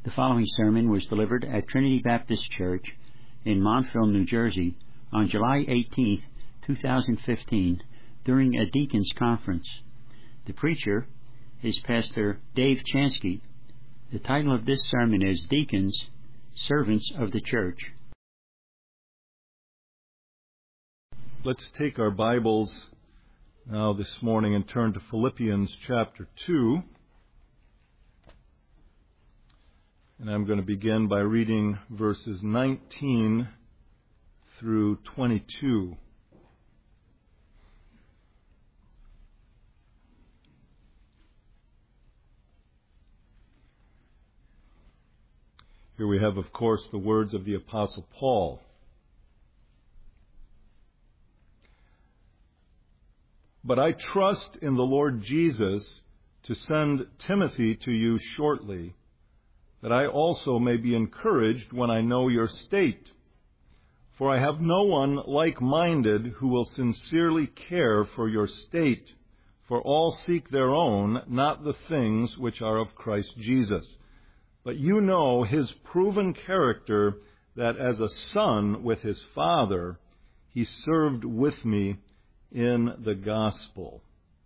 The following sermon was delivered at Trinity Baptist Church in Montville, New Jersey on July 18, 2015, during a deacons conference. The preacher is Pastor Dave Chansky. The title of this sermon is Deacons, Servants of the Church. Let's take our Bibles now this morning and turn to Philippians chapter 2. And I'm going to begin by reading verses 19 through 22. Here we have, of course, the words of the Apostle Paul. But I trust in the Lord Jesus to send Timothy to you shortly, that I also may be encouraged when I know your state. For I have no one like-minded who will sincerely care for your state, for all seek their own, not the things which are of Christ Jesus. But you know his proven character, that as a son with his father, he served with me in the gospel.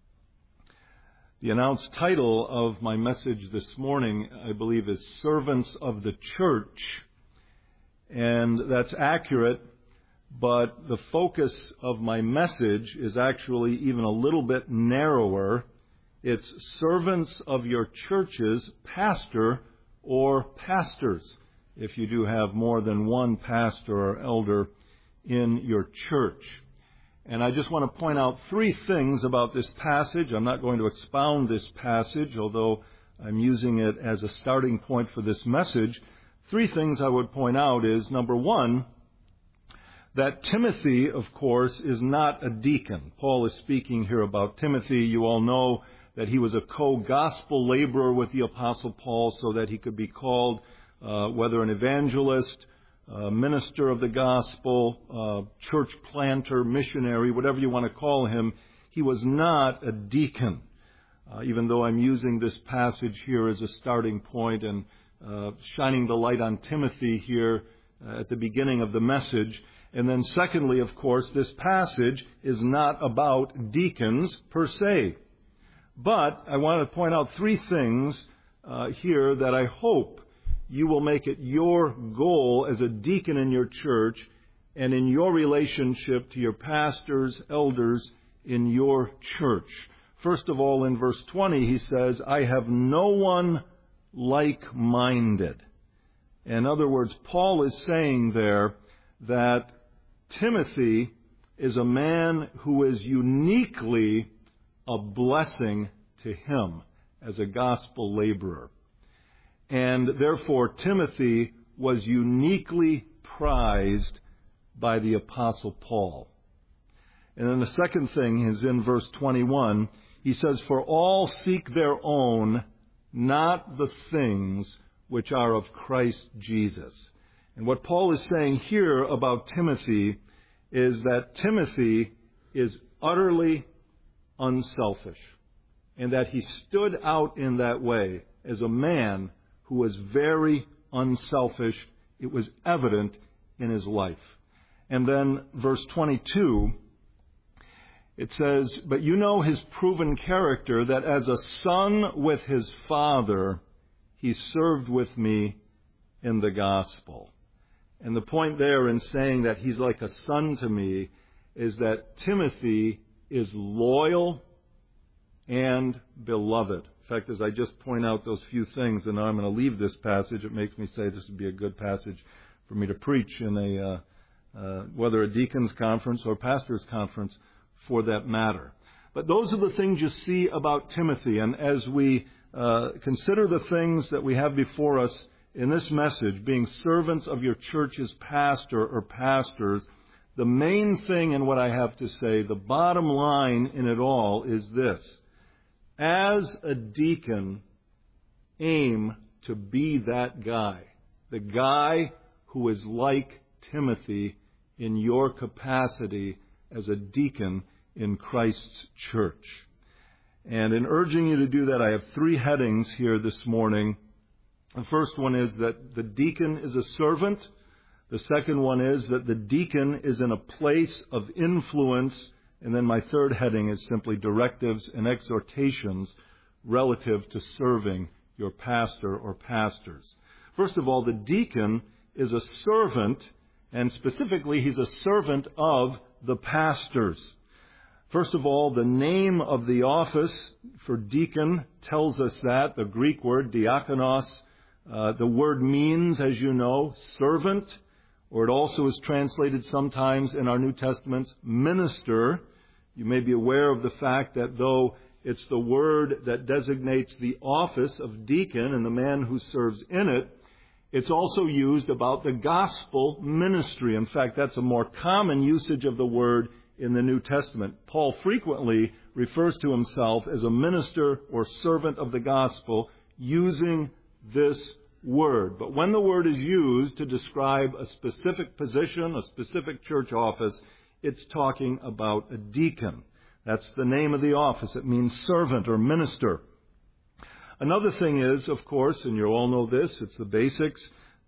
The announced title of my message this morning, I believe, is Servants of the Church. And that's accurate, but the focus of my message is actually even a little bit narrower. It's servants of your church's pastor or pastors, if you do have more than one pastor or elder in your church. And I just want to point out three things about this passage. I'm not going to expound this passage, although I'm using it as a starting point for this message. Three things I would point out is, number one, that Timothy, of course, is not a deacon. Paul is speaking here about Timothy. You all know that he was a co-gospel laborer with the Apostle Paul, so that he could be called, whether an evangelist, minister of the gospel, church planter, missionary, whatever you want to call him. He was not a deacon, even though I'm using this passage here as a starting point and shining the light on Timothy here at the beginning of the message. And then secondly, of course, this passage is not about deacons per se. But I want to point out three things here that I hope you will make it your goal as a deacon in your church and in your relationship to your pastors, elders in your church. First of all, in verse 20, he says, I have no one like-minded. In other words, Paul is saying there that Timothy is a man who is uniquely a blessing to him as a gospel laborer. And therefore, Timothy was uniquely prized by the Apostle Paul. And then the second thing is in verse 21. He says, for all seek their own, not the things which are of Christ Jesus. And what Paul is saying here about Timothy is that Timothy is utterly unselfish, and that he stood out in that way as a man who was very unselfish. It was evident in his life. And then verse 22, it says, but you know his proven character, that as a son with his father, he served with me in the gospel. And the point there in saying that he's like a son to me is that Timothy is loyal and beloved. In fact, as I just point out those few things, and now I'm going to leave this passage, it makes me say this would be a good passage for me to preach in whether a deacon's conference or pastor's conference for that matter. But those are the things you see about Timothy. And as we consider the things that we have before us in this message, being servants of your church's pastor or pastors, the main thing in what I have to say, the bottom line in it all is this. As a deacon, aim to be that guy, the guy who is like Timothy in your capacity as a deacon in Christ's church. And in urging you to do that, I have three headings here this morning. The first one is that the deacon is a servant. The second one is that the deacon is in a place of influence. And then my third heading is simply directives and exhortations relative to serving your pastor or pastors. First of all, the deacon is a servant, and specifically he's a servant of the pastors. First of all, the name of the office for deacon tells us that, the Greek word diakonos. The word means, as you know, servant, or it also is translated sometimes in our New Testaments, minister. You may be aware of the fact that though it's the word that designates the office of deacon and the man who serves in it, it's also used about the gospel ministry. In fact, that's a more common usage of the word in the New Testament. Paul frequently refers to himself as a minister or servant of the gospel using this word. But when the word is used to describe a specific position, a specific church office, it's talking about a deacon. That's the name of the office. It means servant or minister. Another thing is, of course, and you all know this, it's the basics,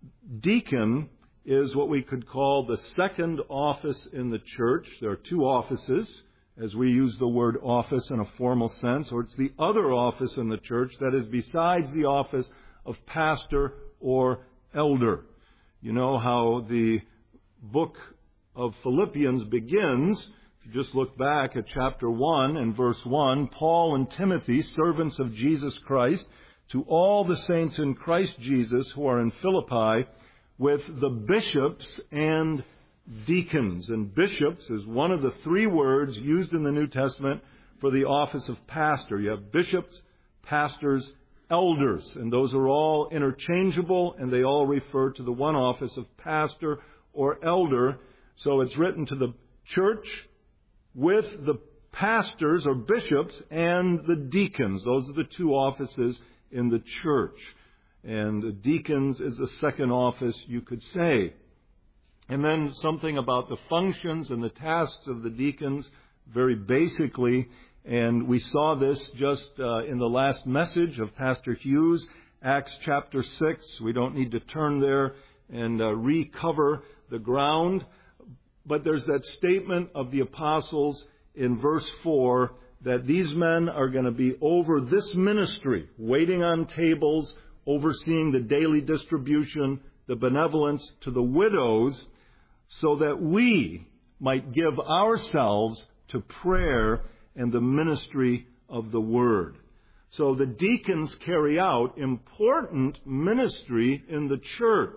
deacon is what we could call the second office in the church. There are two offices, as we use the word office in a formal sense, or it's the other office in the church that is besides the office of pastor or elder. You know how the book of Philippians begins. If you just look back at chapter 1 and verse 1, Paul and Timothy, servants of Jesus Christ, to all the saints in Christ Jesus who are in Philippi, with the bishops and deacons. And bishops is one of the three words used in the New Testament for the office of pastor. You have bishops, pastors, elders, and those are all interchangeable, and they all refer to the one office of pastor or elder. So it's written to the church with the pastors or bishops and the deacons. Those are the two offices in the church. And the deacons is the second office, you could say. And then something about the functions and the tasks of the deacons, very basically. And we saw this just in the last message of Pastor Hughes, Acts chapter 6. We don't need to turn there and recover the ground. But there's that statement of the apostles in verse 4 that these men are going to be over this ministry, waiting on tables, overseeing the daily distribution, the benevolence to the widows, so that we might give ourselves to prayer and the ministry of the word. So the deacons carry out important ministry in the church,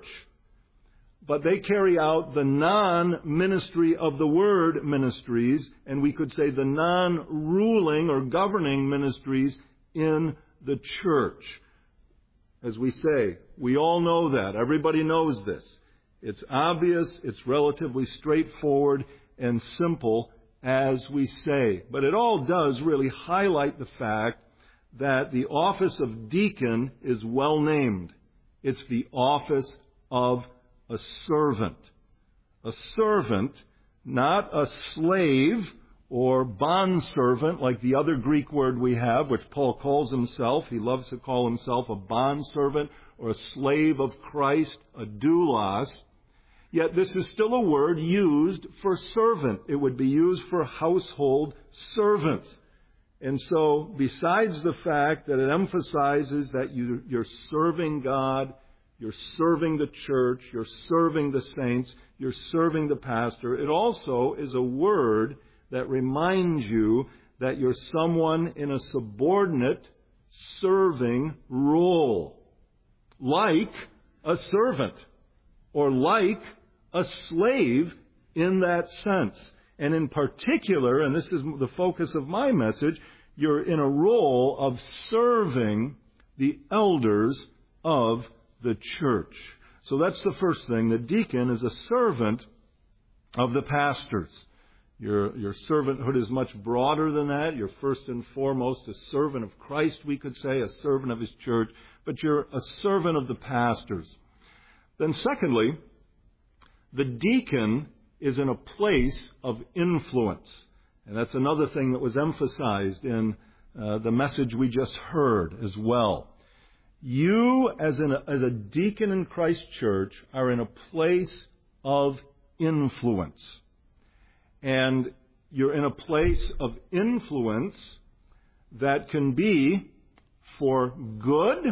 but they carry out the non-ministry of the word ministries, and we could say the non-ruling or governing ministries in the church. As we say, we all know that. Everybody knows this. It's obvious, it's relatively straightforward and simple as we say. But it all does really highlight the fact that the office of deacon is well named. It's the office of a servant. A servant, not a slave or bondservant like the other Greek word we have, which Paul calls himself. He loves to call himself a bondservant or a slave of Christ, a doulos. Yet this is still a word used for servant. It would be used for household servants. And so, besides the fact that it emphasizes that you're serving God, you're serving the church, you're serving the saints, you're serving the pastor, it also is a word that reminds you that you're someone in a subordinate serving role, like a servant or like a slave in that sense. And in particular, and this is the focus of my message, you're in a role of serving the elders of the church. So that's the first thing. The deacon is a servant of the pastors. Your servanthood is much broader than that. You're first and foremost a servant of Christ, we could say, a servant of His church, but you're a servant of the pastors. Then secondly, the deacon is in a place of influence. And that's another thing that was emphasized in the message we just heard as well. You, as a deacon in Christ Church, are in a place of influence. And you're in a place of influence that can be for good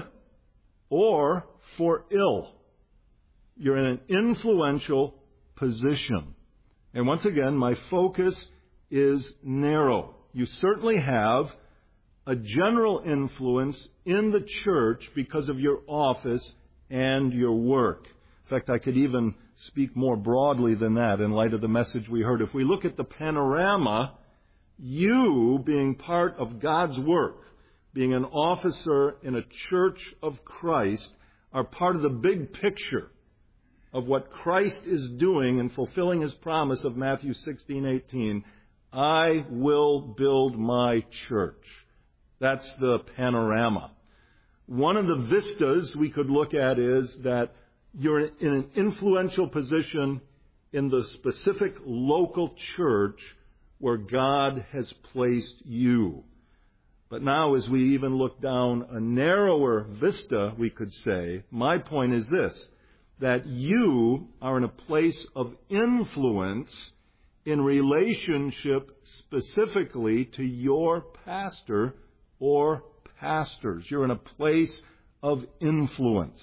or for ill. You're in an influential position. And once again, my focus is narrow. You certainly have a general influence in the church because of your office and your work. In fact, I could even speak more broadly than that in light of the message we heard. If we look at the panorama, you being part of God's work, being an officer in a church of Christ, are part of the big picture of what Christ is doing in fulfilling His promise of Matthew 16:18. I will build my church. That's the panorama. One of the vistas we could look at is that you're in an influential position in the specific local church where God has placed you. But now, as we even look down a narrower vista, we could say, my point is this, that you are in a place of influence in relationship specifically to your pastor or pastors. You're in a place of influence.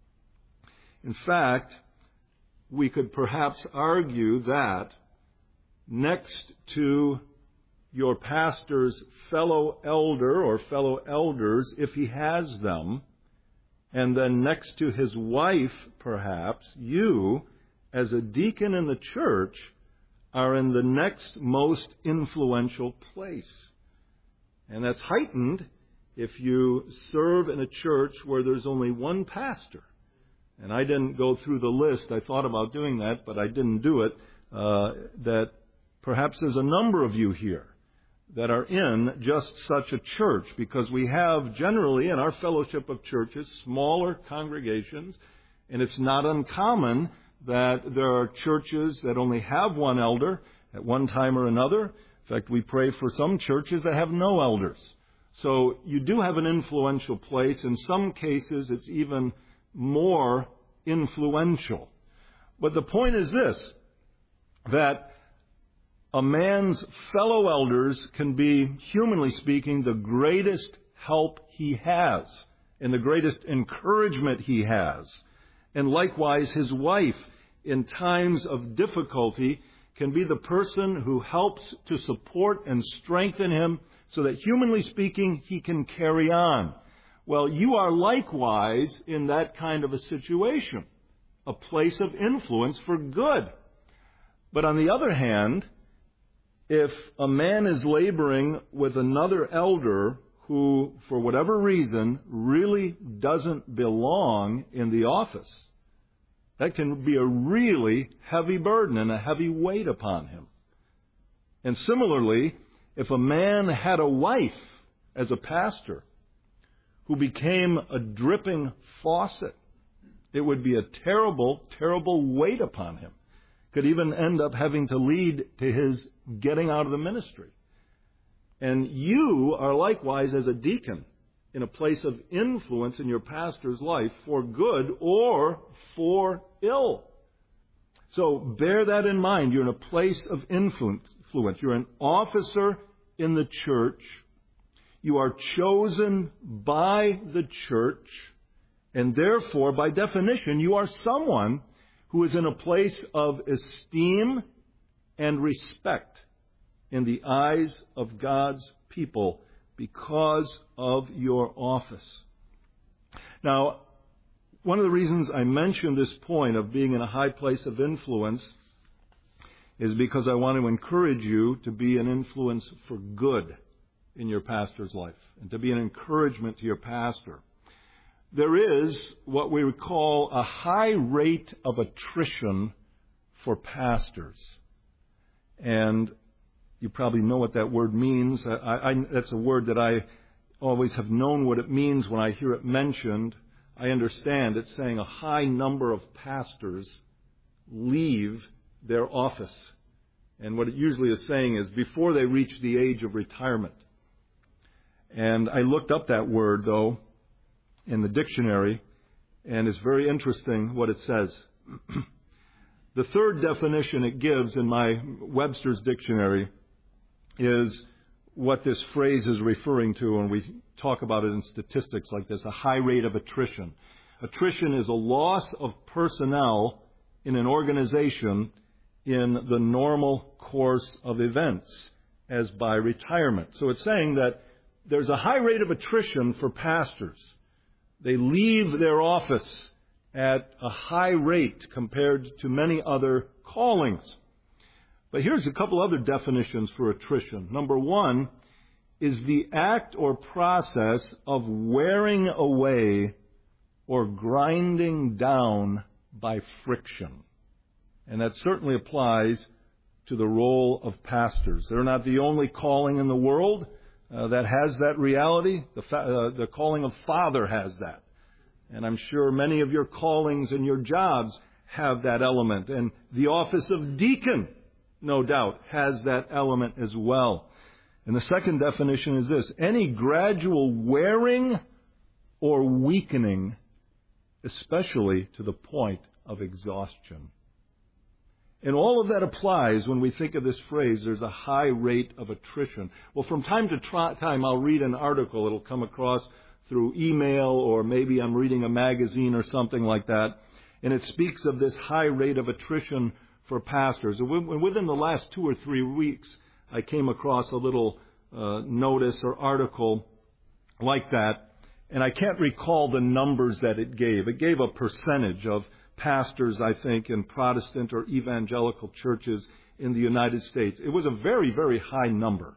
In fact, we could perhaps argue that next to your pastor's fellow elder or fellow elders, if he has them, and then next to his wife, perhaps, you, as a deacon in the church, are in the next most influential place. And that's heightened if you serve in a church where there's only one pastor. And I didn't go through the list. I thought about doing that, but I didn't do it. That perhaps there's a number of you here that are in just such a church, because we have generally in our fellowship of churches smaller congregations, and it's not uncommon that there are churches that only have one elder at one time or another. In fact, we pray for some churches that have no elders. So you do have an influential place. In some cases, it's even more influential. But the point is this, that a man's fellow elders can be, humanly speaking, the greatest help he has and the greatest encouragement he has. And likewise, his wife, in times of difficulty, can be the person who helps to support and strengthen him so that, humanly speaking, he can carry on. Well, you are likewise in that kind of a situation, a place of influence for good. But on the other hand, if a man is laboring with another elder who, for whatever reason, really doesn't belong in the office, that can be a really heavy burden and a heavy weight upon him. And similarly, if a man had a wife as a pastor who became a dripping faucet, it would be a terrible, terrible weight upon him. Could even end up having to lead to his getting out of the ministry. And you are likewise, as a deacon, in a place of influence in your pastor's life for good or for ill. So bear that in mind. You're in a place of influence. You're an officer in the church. You are chosen by the church. And therefore, by definition, you are someone who is in a place of esteem and respect in the eyes of God's people because of your office. Now, one of the reasons I mentioned this point of being in a high place of influence is because I want to encourage you to be an influence for good in your pastor's life and to be an encouragement to your pastor. There is what we would call a high rate of attrition for pastors. And you probably know what that word means. That's a word that I always have known what it means when I hear it mentioned. I understand it's saying a high number of pastors leave their office. And what it usually is saying is before they reach the age of retirement. And I looked up that word, though. in the dictionary, and it's very interesting what it says. The third definition it gives in my Webster's dictionary is what this phrase is referring to, and we talk about it in statistics like this, a high rate of attrition. Attrition is a loss of personnel in an organization in the normal course of events, as by retirement. So it's saying that there's a high rate of attrition for pastors. They leave their office at a high rate compared to many other callings. But here's a couple other definitions for attrition. Number one is the act or process of wearing away or grinding down by friction. And that certainly applies to the role of pastors. They're not the only calling in the world that has that reality. The calling of father has that. And I'm sure many of your callings and your jobs have that element. And the office of deacon, no doubt, has that element as well. And the second definition is this: any gradual wearing or weakening, especially to the point of exhaustion. And all of that applies when we think of this phrase, there's a high rate of attrition. Well, from time to time, I'll read an article. It'll come across through email, or maybe I'm reading a magazine or something like that. And it speaks of this high rate of attrition for pastors. And within the last 2 or 3 weeks, I came across a little notice or article like that. And I can't recall the numbers that it gave. It gave a percentage of pastors, I think, in Protestant or evangelical churches in the United States. It was a very, very high number.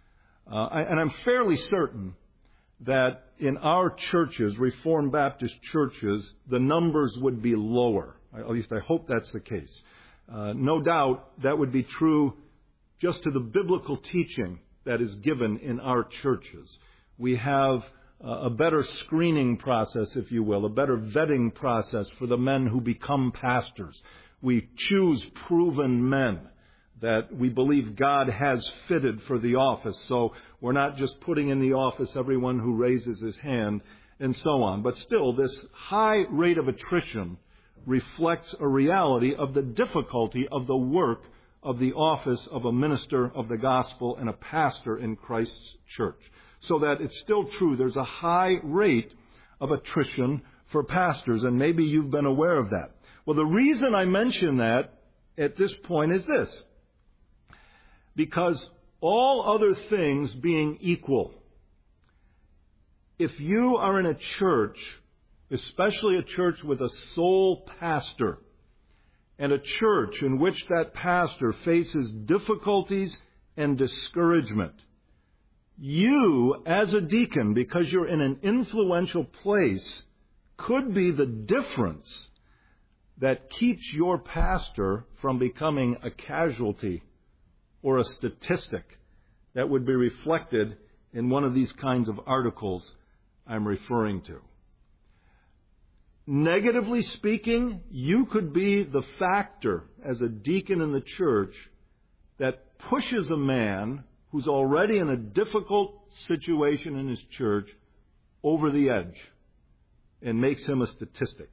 And I'm fairly certain that in our churches, Reformed Baptist churches, the numbers would be lower. At least I hope that's the case. No doubt that would be true just to the biblical teaching that is given in our churches. We have a better screening process, if you will, a better vetting process for the men who become pastors. We choose proven men that we believe God has fitted for the office. So we're not just putting in the office everyone who raises his hand and so on. But still, this high rate of attrition reflects a reality of the difficulty of the work of the office of a minister of the gospel and a pastor in Christ's church. So that it's still true, there's a high rate of attrition for pastors, and maybe you've been aware of that. Well, the reason I mention that at this point is this: because all other things being equal, if you are in a church, especially a church with a sole pastor, and a church in which that pastor faces difficulties and discouragement, you, as a deacon, because you're in an influential place, could be the difference that keeps your pastor from becoming a casualty or a statistic that would be reflected in one of these kinds of articles I'm referring to. Negatively speaking, you could be the factor as a deacon in the church that pushes a man who's already in a difficult situation in his church over the edge and makes him a statistic.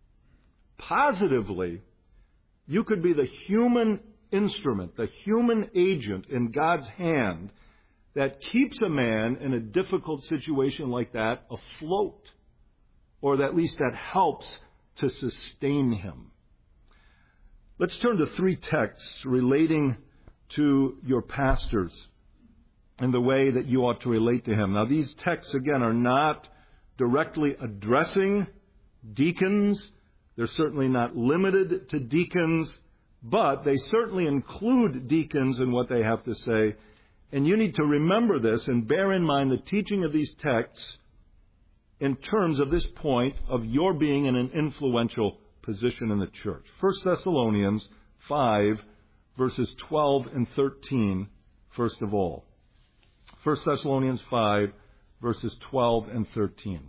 Positively, you could be the human instrument, the human agent in God's hand that keeps a man in a difficult situation like that afloat, or that at least that helps to sustain him. Let's turn to 3 texts relating to your pastors and the way that you ought to relate to him. Now, these texts, again, are not directly addressing deacons. They're certainly not limited to deacons, but they certainly include deacons in what they have to say. And you need to remember this and bear in mind the teaching of these texts in terms of this point of your being in an influential position in the church. 1 Thessalonians 5, verses 12 and 13, first of all. 1 Thessalonians 5, verses 12 and 13.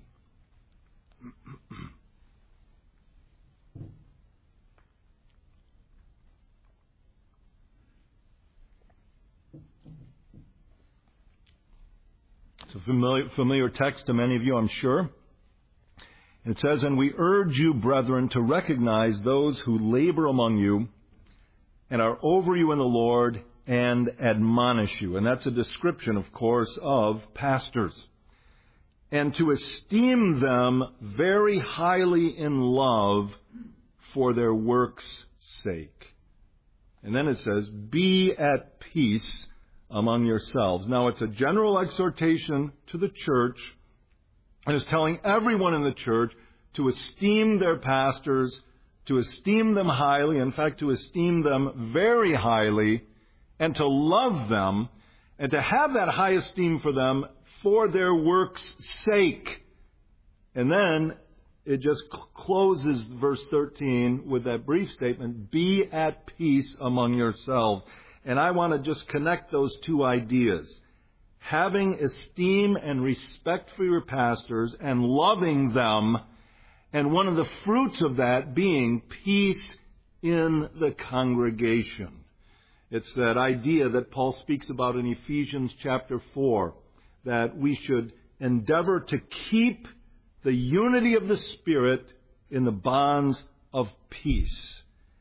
It's a familiar text to many of you, I'm sure. It says, "And we urge you, brethren, to recognize those who labor among you and are over you in the Lord and admonish you." And that's a description, of course, of pastors. "And to esteem them very highly in love for their work's sake." And then it says, "Be at peace among yourselves." Now, it's a general exhortation to the church. And it's telling everyone in the church to esteem their pastors, to esteem them highly, in fact, to esteem them very highly, and to love them, and to have that high esteem for them for their work's sake. And then it just closes verse 13 with that brief statement, "Be at peace among yourselves." And I want to just connect those two ideas. Having esteem and respect for your pastors and loving them, and one of the fruits of that being peace in the congregation. It's that idea that Paul speaks about in Ephesians chapter 4, that we should endeavor to keep the unity of the Spirit in the bonds of peace.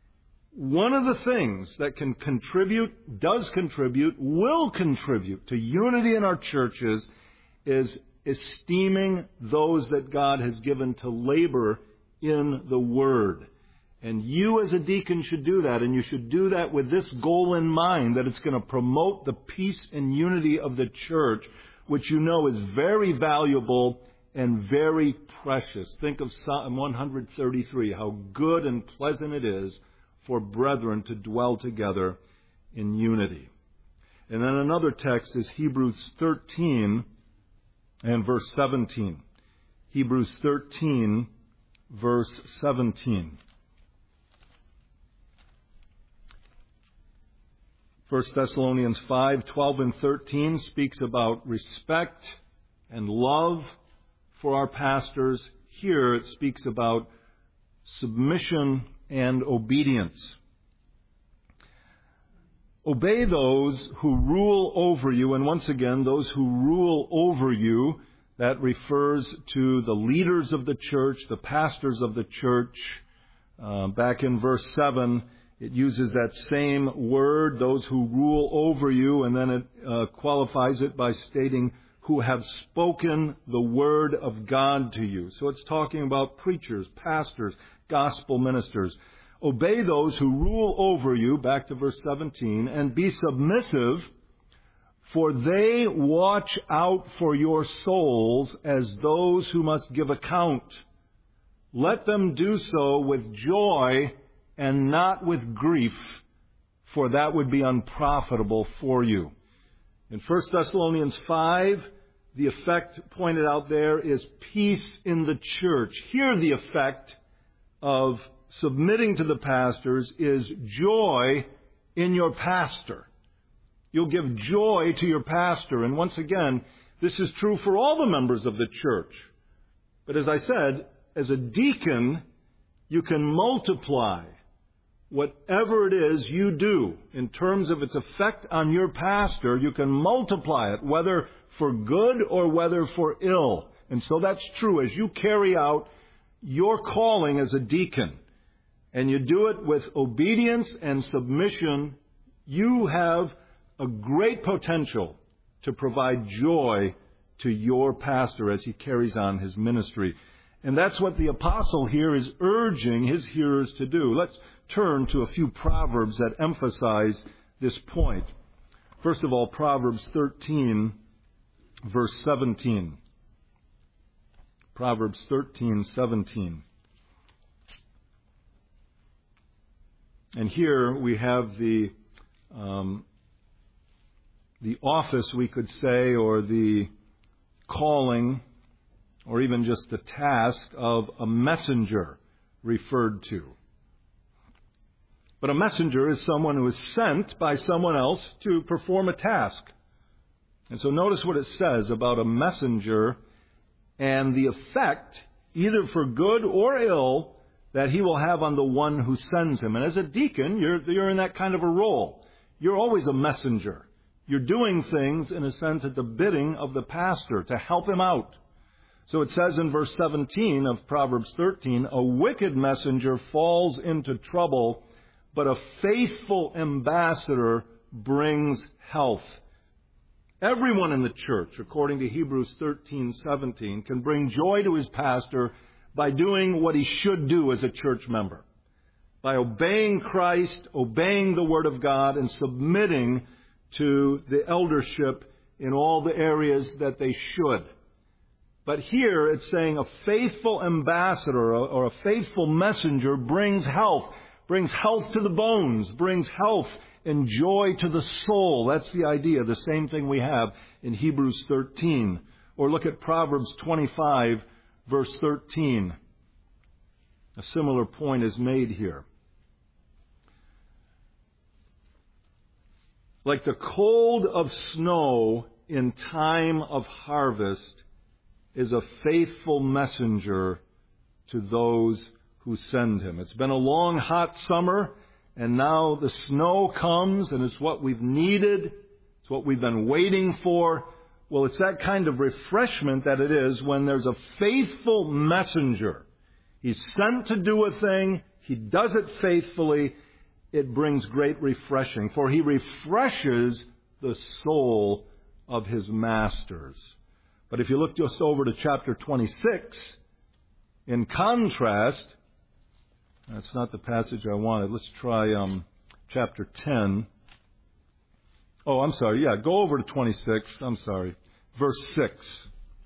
One of the things that can contribute, does contribute, will contribute to unity in our churches is esteeming those that God has given to labor in the Word. And you as a deacon should do that, and you should do that with this goal in mind, that it's going to promote the peace and unity of the church, which you know is very valuable and very precious. Think of Psalm 133, how good and pleasant it is for brethren to dwell together in unity. And then another text is Hebrews 13 and verse 17. Hebrews 13, verse 17. 1 Thessalonians 5, 12 and 13 speaks about respect and love for our pastors. Here it speaks about submission and obedience. "Obey those who rule over you," and once again, those who rule over you, that refers to the leaders of the church, the pastors of the church. Back in verse 7, it uses that same word, those who rule over you, and then it qualifies it by stating, "who have spoken the word of God to you." So it's talking about preachers, pastors, gospel ministers. "Obey those who rule over you," back to verse 17, "and be submissive, for they watch out for your souls as those who must give account. Let them do so with joy and not with grief, for that would be unprofitable for you." In 1 Thessalonians 5, the effect pointed out there is peace in the church. Here the effect of submitting to the pastors is joy in your pastor. You'll give joy to your pastor. And once again, this is true for all the members of the church. But as I said, as a deacon, you can multiply whatever it is you do in terms of its effect on your pastor. You can multiply it, whether for good or whether for ill. And so that's true as you carry out your calling as a deacon, and you do it with obedience and submission, you have a great potential to provide joy to your pastor as he carries on his ministry. And that's what the apostle here is urging his hearers to do. Let's turn to a few proverbs that emphasize this point. First of all, Proverbs 13, verse 17. Proverbs 13:17. And here we have the office, we could say, or the calling, or even just the task of a messenger referred to. But a messenger is someone who is sent by someone else to perform a task. And so notice what it says about a messenger and the effect, either for good or ill, that he will have on the one who sends him. And as a deacon, you're in that kind of a role. You're always a messenger. You're doing things, in a sense, at the bidding of the pastor to help him out. So it says in verse 17 of Proverbs 13, a wicked messenger falls into trouble, but a faithful ambassador brings health. Everyone in the church, according to Hebrews 13:17, can bring joy to his pastor by doing what he should do as a church member, by obeying Christ, obeying the Word of God, and submitting to the eldership in all the areas that they should. But here it's saying a faithful ambassador or a faithful messenger brings health to the bones, brings health and joy to the soul. That's the idea, the same thing we have in Hebrews 13. Or look at Proverbs 25, verse 13. A similar point is made here. Like the cold of snow in time of harvest is a faithful messenger to those who send him. It's been a long, hot summer, and now the snow comes, and it's what we've needed. It's what we've been waiting for. Well, it's that kind of refreshment that it is when there's a faithful messenger. He's sent to do a thing. He does it faithfully. It brings great refreshing, for he refreshes the soul of his masters. But if you look just over to chapter 26, in contrast, that's not the passage I wanted. Let's try chapter 10. Oh, I'm sorry. Yeah, go over to 26. I'm sorry. Verse 6.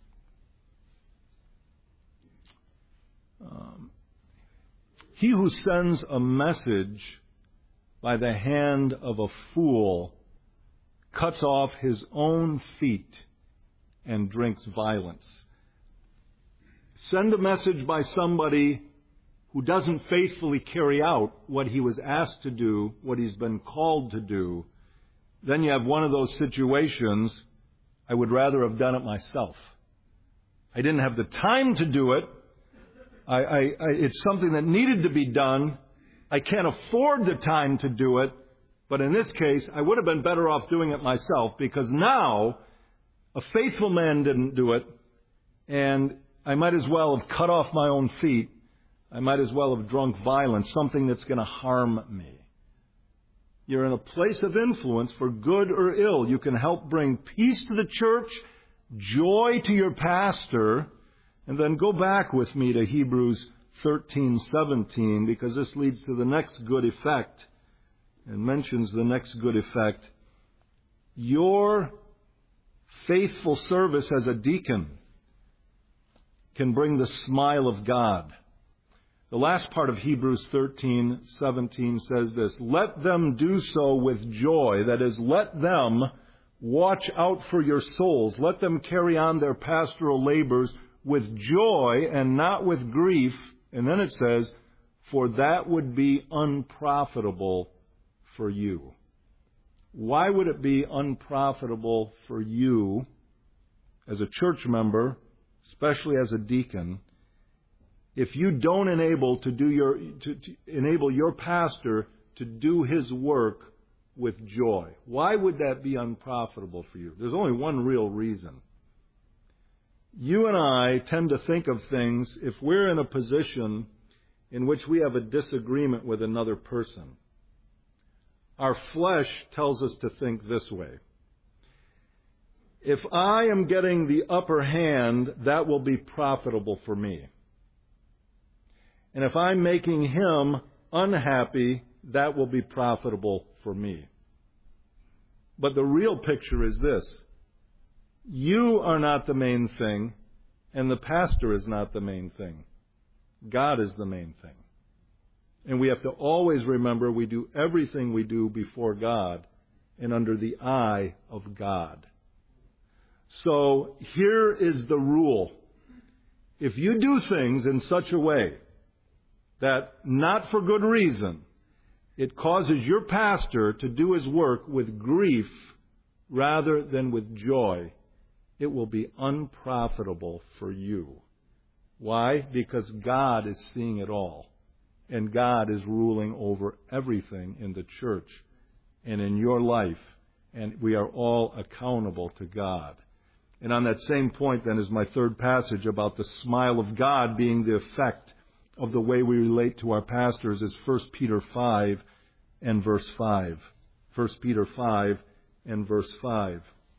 He who sends a message by the hand of a fool cuts off his own feet and drinks violence. Send a message by somebody who doesn't faithfully carry out what he was asked to do, what he's been called to do. Then you have one of those situations, I would rather have done it myself. I didn't have the time to do it. It's something that needed to be done. I can't afford the time to do it. But in this case, I would have been better off doing it myself, because now a faithful man didn't do it, and I might as well have cut off my own feet. I might as well have drunk violence, something that's going to harm me. You're in a place of influence for good or ill. You can help bring peace to the church, joy to your pastor, and then go back with me to Hebrews 13:17, because this leads to the next good effect and mentions the next good effect. Your faithful service as a deacon can bring the smile of God. The last part of Hebrews 13:17 says this: let them do so with joy. That is, let them watch out for your souls. Let them carry on their pastoral labors with joy and not with grief. And then it says, for that would be unprofitable for you. Why would it be unprofitable for you as a church member, especially as a deacon, if you don't enable your pastor to do his work with joy? Why would that be unprofitable for you? There's only one real reason. You and I tend to think of things, if we're in a position in which we have a disagreement with another person, our flesh tells us to think this way: if I am getting the upper hand, that will be profitable for me. And if I'm making him unhappy, that will be profitable for me. But the real picture is this: you are not the main thing, and the pastor is not the main thing. God is the main thing. And we have to always remember we do everything we do before God and under the eye of God. So here is the rule. If you do things in such a way that, not for good reason, it causes your pastor to do his work with grief rather than with joy, it will be unprofitable for you. Why? Because God is seeing it all. And God is ruling over everything in the church and in your life. And we are all accountable to God. And on that same point, then, is my third passage about the smile of God being the effect of the way we relate to our pastors, is 1 Peter 5 and verse 5. 1 Peter 5 and verse 5.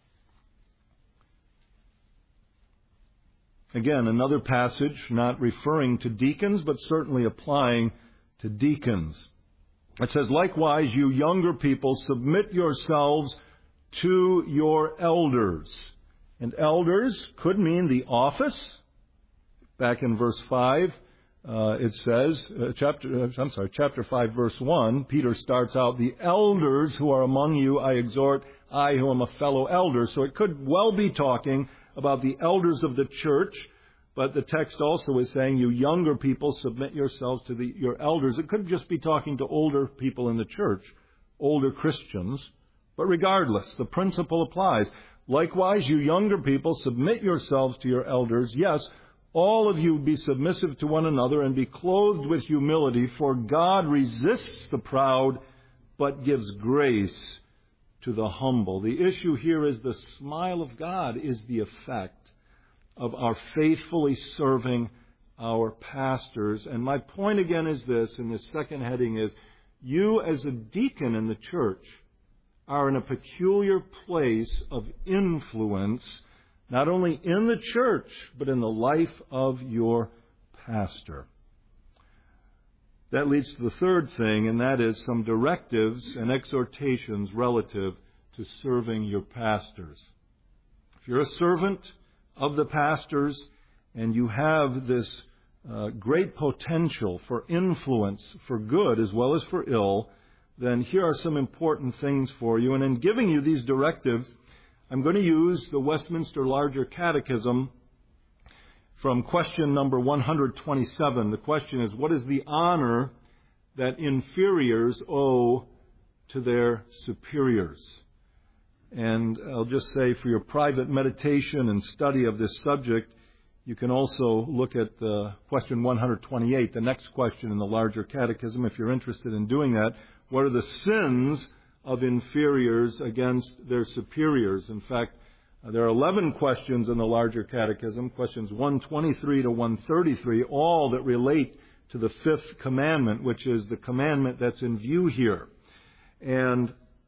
Again, another passage not referring to deacons, but certainly applying to deacons. It says, "Likewise, you younger people, submit yourselves to your elders." And elders could mean the office. Back in verse 5, it says, chapter 5, verse 1, Peter starts out, "The elders who are among you I exhort, I who am a fellow elder." So it could well be talking about the elders of the church, but the text also is saying, "You younger people, submit yourselves to your elders." It could just be talking to older people in the church, older Christians. But regardless, the principle applies. "Likewise, you younger people, submit yourselves to your elders. Yes, all of you be submissive to one another and be clothed with humility, for God resists the proud, but gives grace to the humble." The issue here is the smile of God is the effect of our faithfully serving our pastors. And my point again is this, in this second heading is, you as a deacon in the church are in a peculiar place of influence, not only in the church, but in the life of your pastor. That leads to the third thing, and that is some directives and exhortations relative to serving your pastors. If you're a servant of the pastors and you have this great potential for influence, for good as well as for ill, then here are some important things for you. And in giving you these directives, I'm going to use the Westminster Larger Catechism from question number 127. The question is, what is the honor that inferiors owe to their superiors? And I'll just say, for your private meditation and study of this subject, you can also look at question 128, the next question in the Larger Catechism, if you're interested in doing that. What are the sins of inferiors against their superiors? In fact, there are 11 questions in the Larger Catechism, questions 123 to 133, all that relate to the fifth commandment, which is the commandment that's in view here. And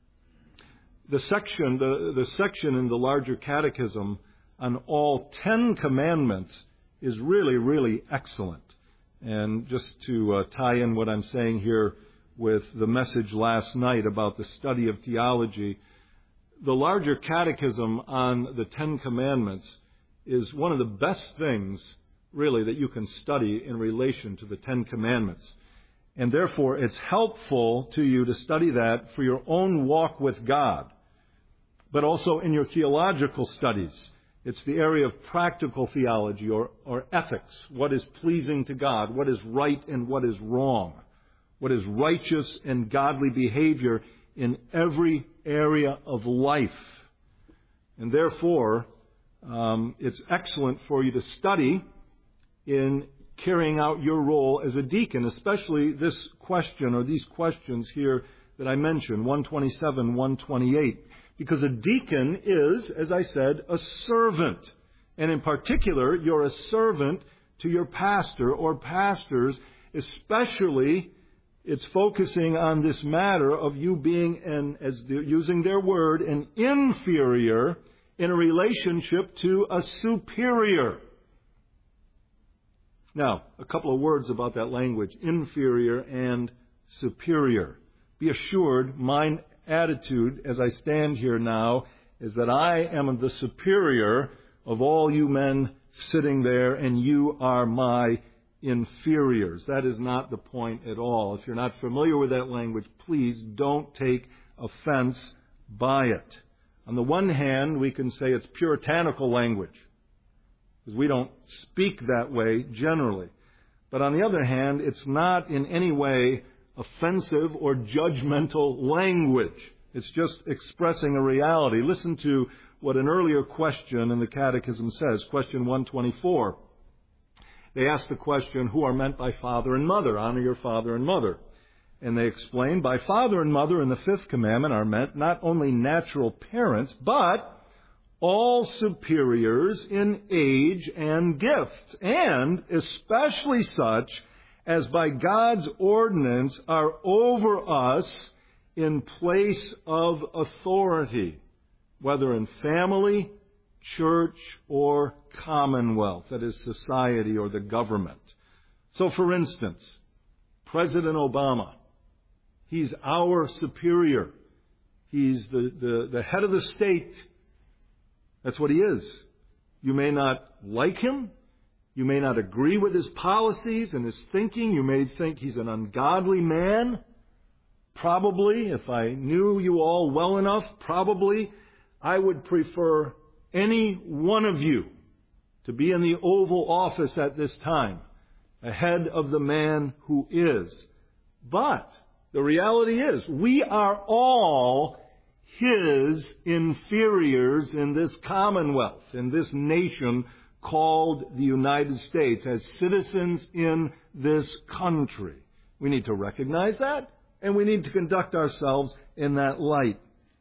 the section in the Larger Catechism on all 10 commandments is really, really excellent. And just to tie in what I'm saying here with the message last night about the study of theology, the Larger Catechism on the 10 Commandments is one of the best things, really, that you can study in relation to the 10 Commandments. And therefore, it's helpful to you to study that for your own walk with God, but also in your theological studies. It's the area of practical theology or ethics. What is pleasing to God? What is right and what is wrong? What is righteous and godly behavior in every area of life? And therefore, it's excellent for you to study in carrying out your role as a deacon, especially this question or these questions here that I mentioned, 127, 128. Because a deacon is, as I said, a servant. And in particular, you're a servant to your pastor or pastors, especially it's focusing on this matter of you being, using their word, an inferior in a relationship to a superior. Now, a couple of words about that language, inferior and superior. Be assured, my attitude as I stand here now is that I am the superior of all you men sitting there, and you are my inferiors. That is not the point at all. If you're not familiar with that language, please don't take offense by it. On the one hand, we can say it's puritanical language, because we don't speak that way generally. But on the other hand, it's not in any way offensive or judgmental language. It's just expressing a reality. Listen to what an earlier question in the Catechism says, question 124. They ask the question, who are meant by father and mother? Honor your father and mother. And they explain, by father and mother in the fifth commandment are meant not only natural parents, but all superiors in age and gifts, and especially such as by God's ordinance are over us in place of authority, whether in family, church, or commonwealth, that is society or the government. So for instance, President Obama, he's our superior. He's the head of the state. That's what he is. You may not like him. You may not agree with his policies and his thinking. You may think he's an ungodly man. Probably, if I knew you all well enough, probably I would prefer any one of you to be in the Oval Office at this time, ahead of the man who is. But the reality is, we are all his inferiors in this commonwealth, in this nation called the United States, as citizens in this country. We need to recognize that, and we need to conduct ourselves in that light.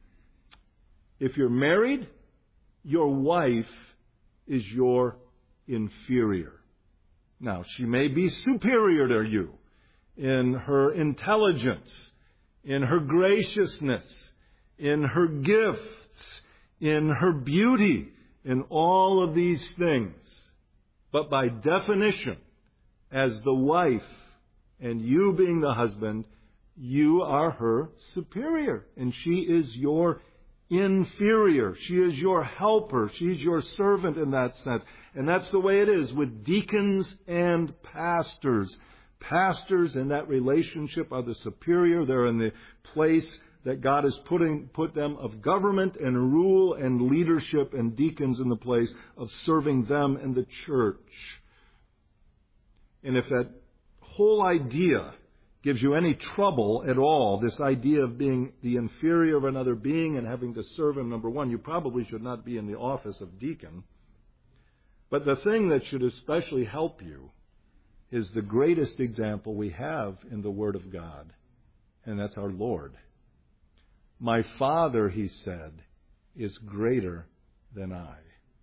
If you're married, your wife is your inferior. Now, she may be superior to you in her intelligence, in her graciousness, in her gifts, in her beauty, in all of these things. But by definition, as the wife and you being the husband, you are her superior, and she is your inferior. She is your helper. She's your servant in that sense. And that's the way it is with deacons and pastors. Pastors in that relationship are the superior. They're in the place that God has put them of government and rule and leadership, and deacons in the place of serving them in the church. And if that whole idea gives you any trouble at all, this idea of being the inferior of another being and having to serve him, number one, you probably should not be in the office of deacon. But the thing that should especially help you is the greatest example we have in the Word of God, and that's our Lord. My Father, he said, is greater than I.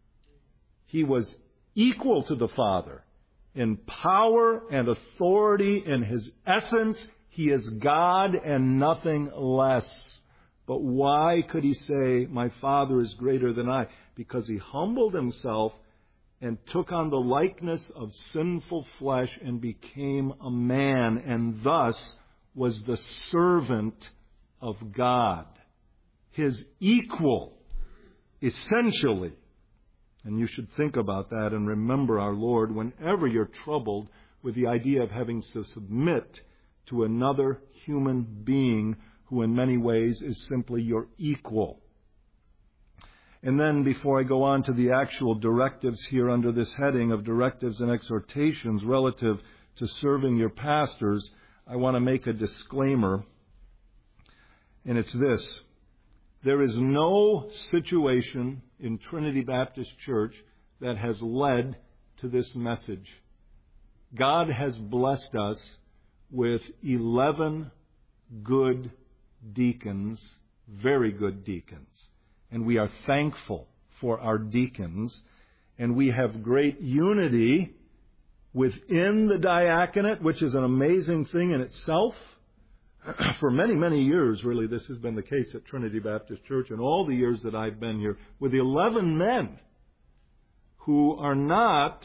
He was equal to the Father in power and authority. In his essence, he is God and nothing less. But why could he say, my Father is greater than I? Because he humbled himself and took on the likeness of sinful flesh and became a man, and thus was the servant of God, his equal, essentially. And you should think about that and remember our Lord whenever you're troubled with the idea of having to submit to another human being who in many ways is simply your equal. And then before I go on to the actual directives here under this heading of directives and exhortations relative to serving your pastors, I want to make a disclaimer, and it's this. There is no situation in Trinity Baptist Church that has led to this message. God has blessed us with 11 good deacons, very good deacons. And we are thankful for our deacons. And we have great unity within the diaconate, which is an amazing thing in itself. For many, many years, really, this has been the case at Trinity Baptist Church, and all the years that I've been here, with 11 men who are not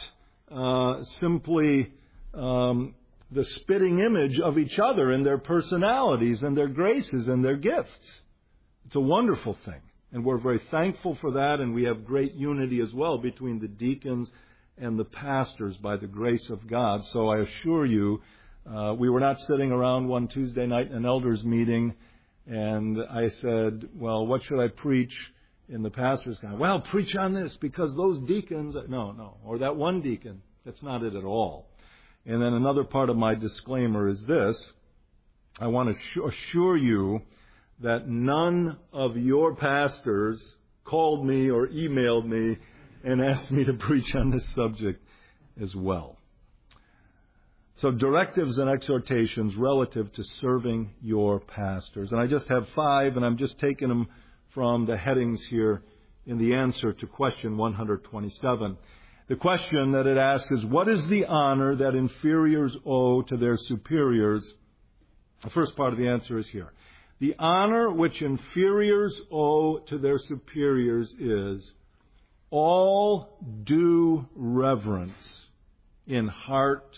simply the spitting image of each other in their personalities and their graces and their gifts. It's a wonderful thing, and we're very thankful for that, and we have great unity as well between the deacons and the pastors by the grace of God. So I assure you, we were not sitting around one Tuesday night in an elders meeting, and I said, well, what should I preach? And the pastor's going, well, preach on this because those deacons, no, or that one deacon. That's not it at all. And then another part of my disclaimer is this. I want to assure you that none of your pastors called me or emailed me and asked me to preach on this subject as well. So directives and exhortations relative to serving your pastors. And I just have 5, and I'm just taking them from the headings here in the answer to question 127. The question that it asks is, what is the honor that inferiors owe to their superiors? The first part of the answer is here. The honor which inferiors owe to their superiors is all due reverence in heart,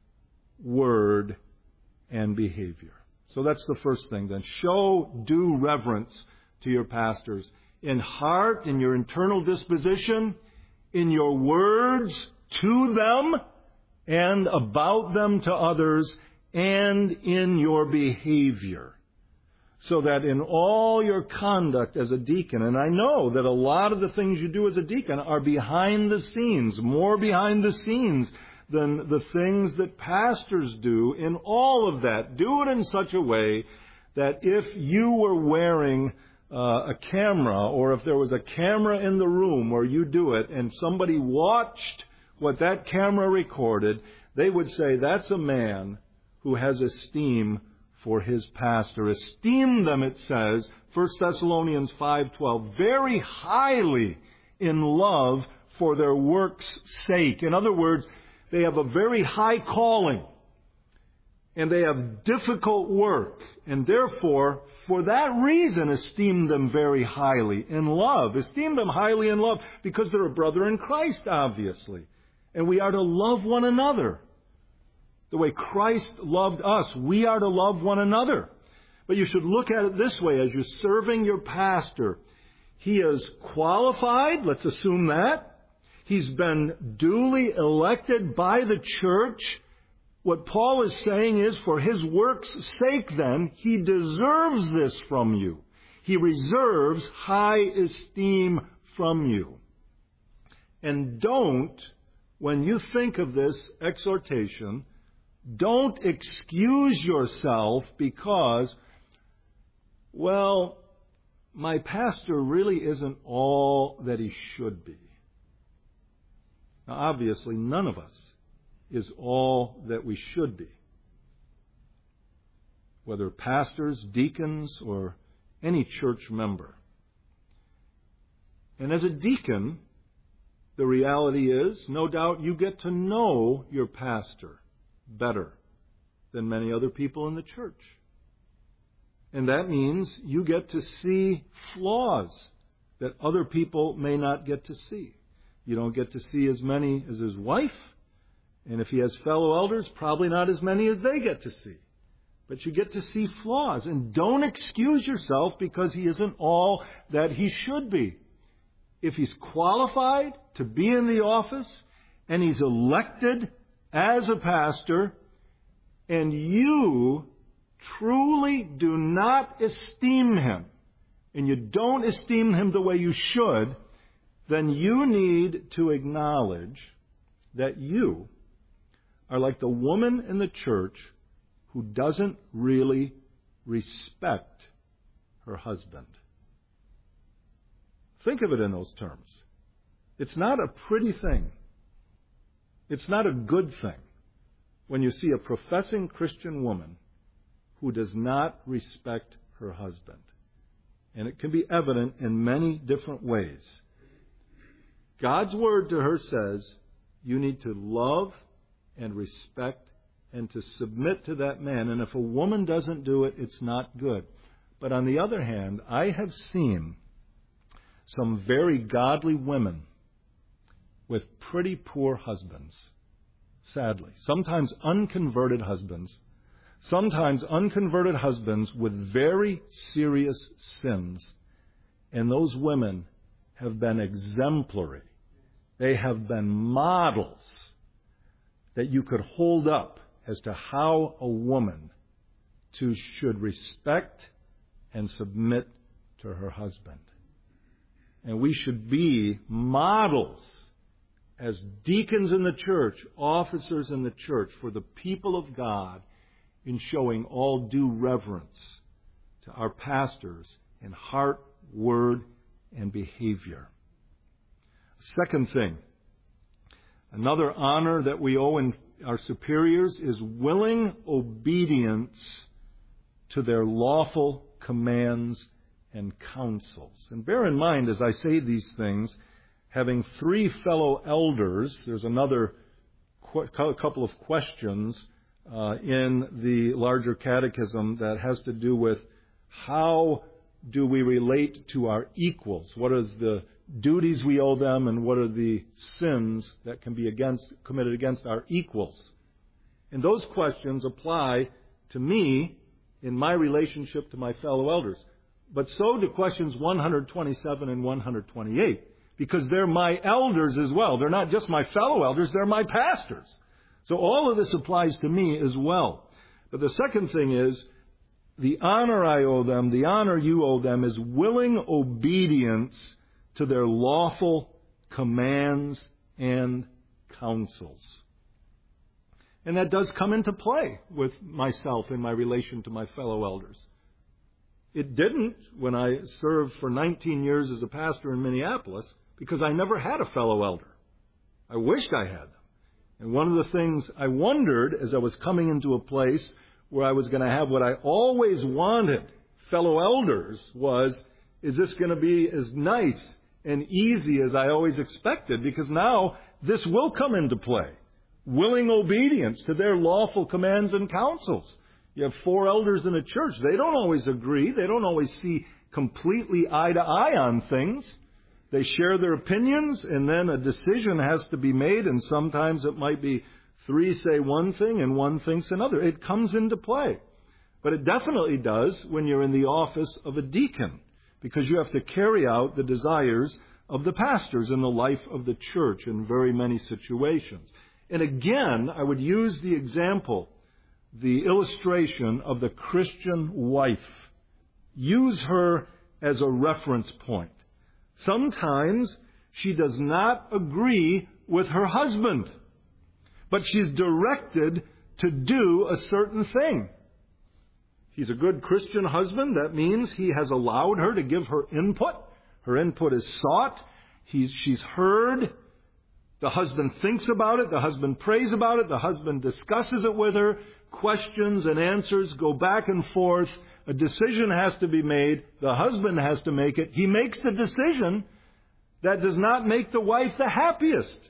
word, and behavior. So that's the first thing then. Show due reverence to your pastors in heart, in your internal disposition, in your words to them and about them to others, and in your behavior. So that in all your conduct as a deacon, and I know that a lot of the things you do as a deacon are behind the scenes, more behind the scenes than the things that pastors do. In all of that, do it in such a way that if you were wearing a camera, or if there was a camera in the room where you do it, and somebody watched what that camera recorded, they would say, that's a man who has esteem for his pastor. Esteem them, it says, 1 Thessalonians 5:12, very highly in love for their work's sake. In other words, they have a very high calling, and they have difficult work, and therefore, for that reason, esteem them very highly in love. Esteem them highly in love because they're a brother in Christ, obviously. And we are to love one another. The way Christ loved us, we are to love one another. But you should look at it this way as you're serving your pastor. He is qualified, let's assume that. He's been duly elected by the church. What Paul is saying is, for his work's sake then, he deserves this from you. He reserves high esteem from you. And don't, when you think of this exhortation, don't excuse yourself because, well, my pastor really isn't all that he should be. Now, obviously, none of us is all that we should be. Whether pastors, deacons, or any church member. And as a deacon, the reality is, no doubt, you get to know your pastor better than many other people in the church. And that means you get to see flaws that other people may not get to see. You don't get to see as many as his wife, and if he has fellow elders, probably not as many as they get to see. But you get to see flaws, and don't excuse yourself because he isn't all that he should be. If he's qualified to be in the office, and he's elected as a pastor, and you truly do not esteem him, and you don't esteem him the way you should, then you need to acknowledge that you are like the woman in the church who doesn't really respect her husband. Think of it in those terms. It's not a pretty thing. It's not a good thing when you see a professing Christian woman who does not respect her husband. And it can be evident in many different ways. God's word to her says, you need to love and respect and to submit to that man. And if a woman doesn't do it, it's not good. But on the other hand, I have seen some very godly women with pretty poor husbands, sadly. Sometimes unconverted husbands with very serious sins. And those women have been exemplary. They have been models that you could hold up as to how a woman should respect and submit to her husband. And we should be models as deacons in the church, officers in the church, for the people of God in showing all due reverence to our pastors in heart, word, and behavior. Second thing, another honor that we owe in our superiors is willing obedience to their lawful commands and counsels. And bear in mind, as I say these things, having 3 fellow elders, there's another couple of questions in the larger catechism that has to do with how do we relate to our equals? What are the duties we owe them, and what are the sins that can be committed against our equals? And those questions apply to me in my relationship to my fellow elders. But so do questions 127 and 128, because they're my elders as well. They're not just my fellow elders, they're my pastors. So all of this applies to me as well. But the second thing is, the honor I owe them, the honor you owe them, is willing obedience to their lawful commands and counsels. And that does come into play with myself in my relation to my fellow elders. It didn't when I served for 19 years as a pastor in Minneapolis, because I never had a fellow elder. I wished I had them. And one of the things I wondered as I was coming into a place where I was going to have what I always wanted, fellow elders, was, is this going to be as nice and easy as I always expected? Because now this will come into play. Willing obedience to their lawful commands and counsels. You have 4 elders in a church. They don't always agree. They don't always see completely eye to eye on things. They share their opinions, and then a decision has to be made, and sometimes it might be 3 say one thing and 1 thinks another. It comes into play. But it definitely does when you're in the office of a deacon, because you have to carry out the desires of the pastors in the life of the church in very many situations. And again, I would use the example, the illustration of the Christian wife. Use her as a reference point. Sometimes she does not agree with her husband, but she's directed to do a certain thing. He's a good Christian husband. That means he has allowed her to give her input. Her input is sought. She's heard. The husband thinks about it. The husband prays about it. The husband discusses it with her. Questions and answers go back and forth. A decision has to be made. The husband has to make it. He makes the decision. That does not make the wife the happiest.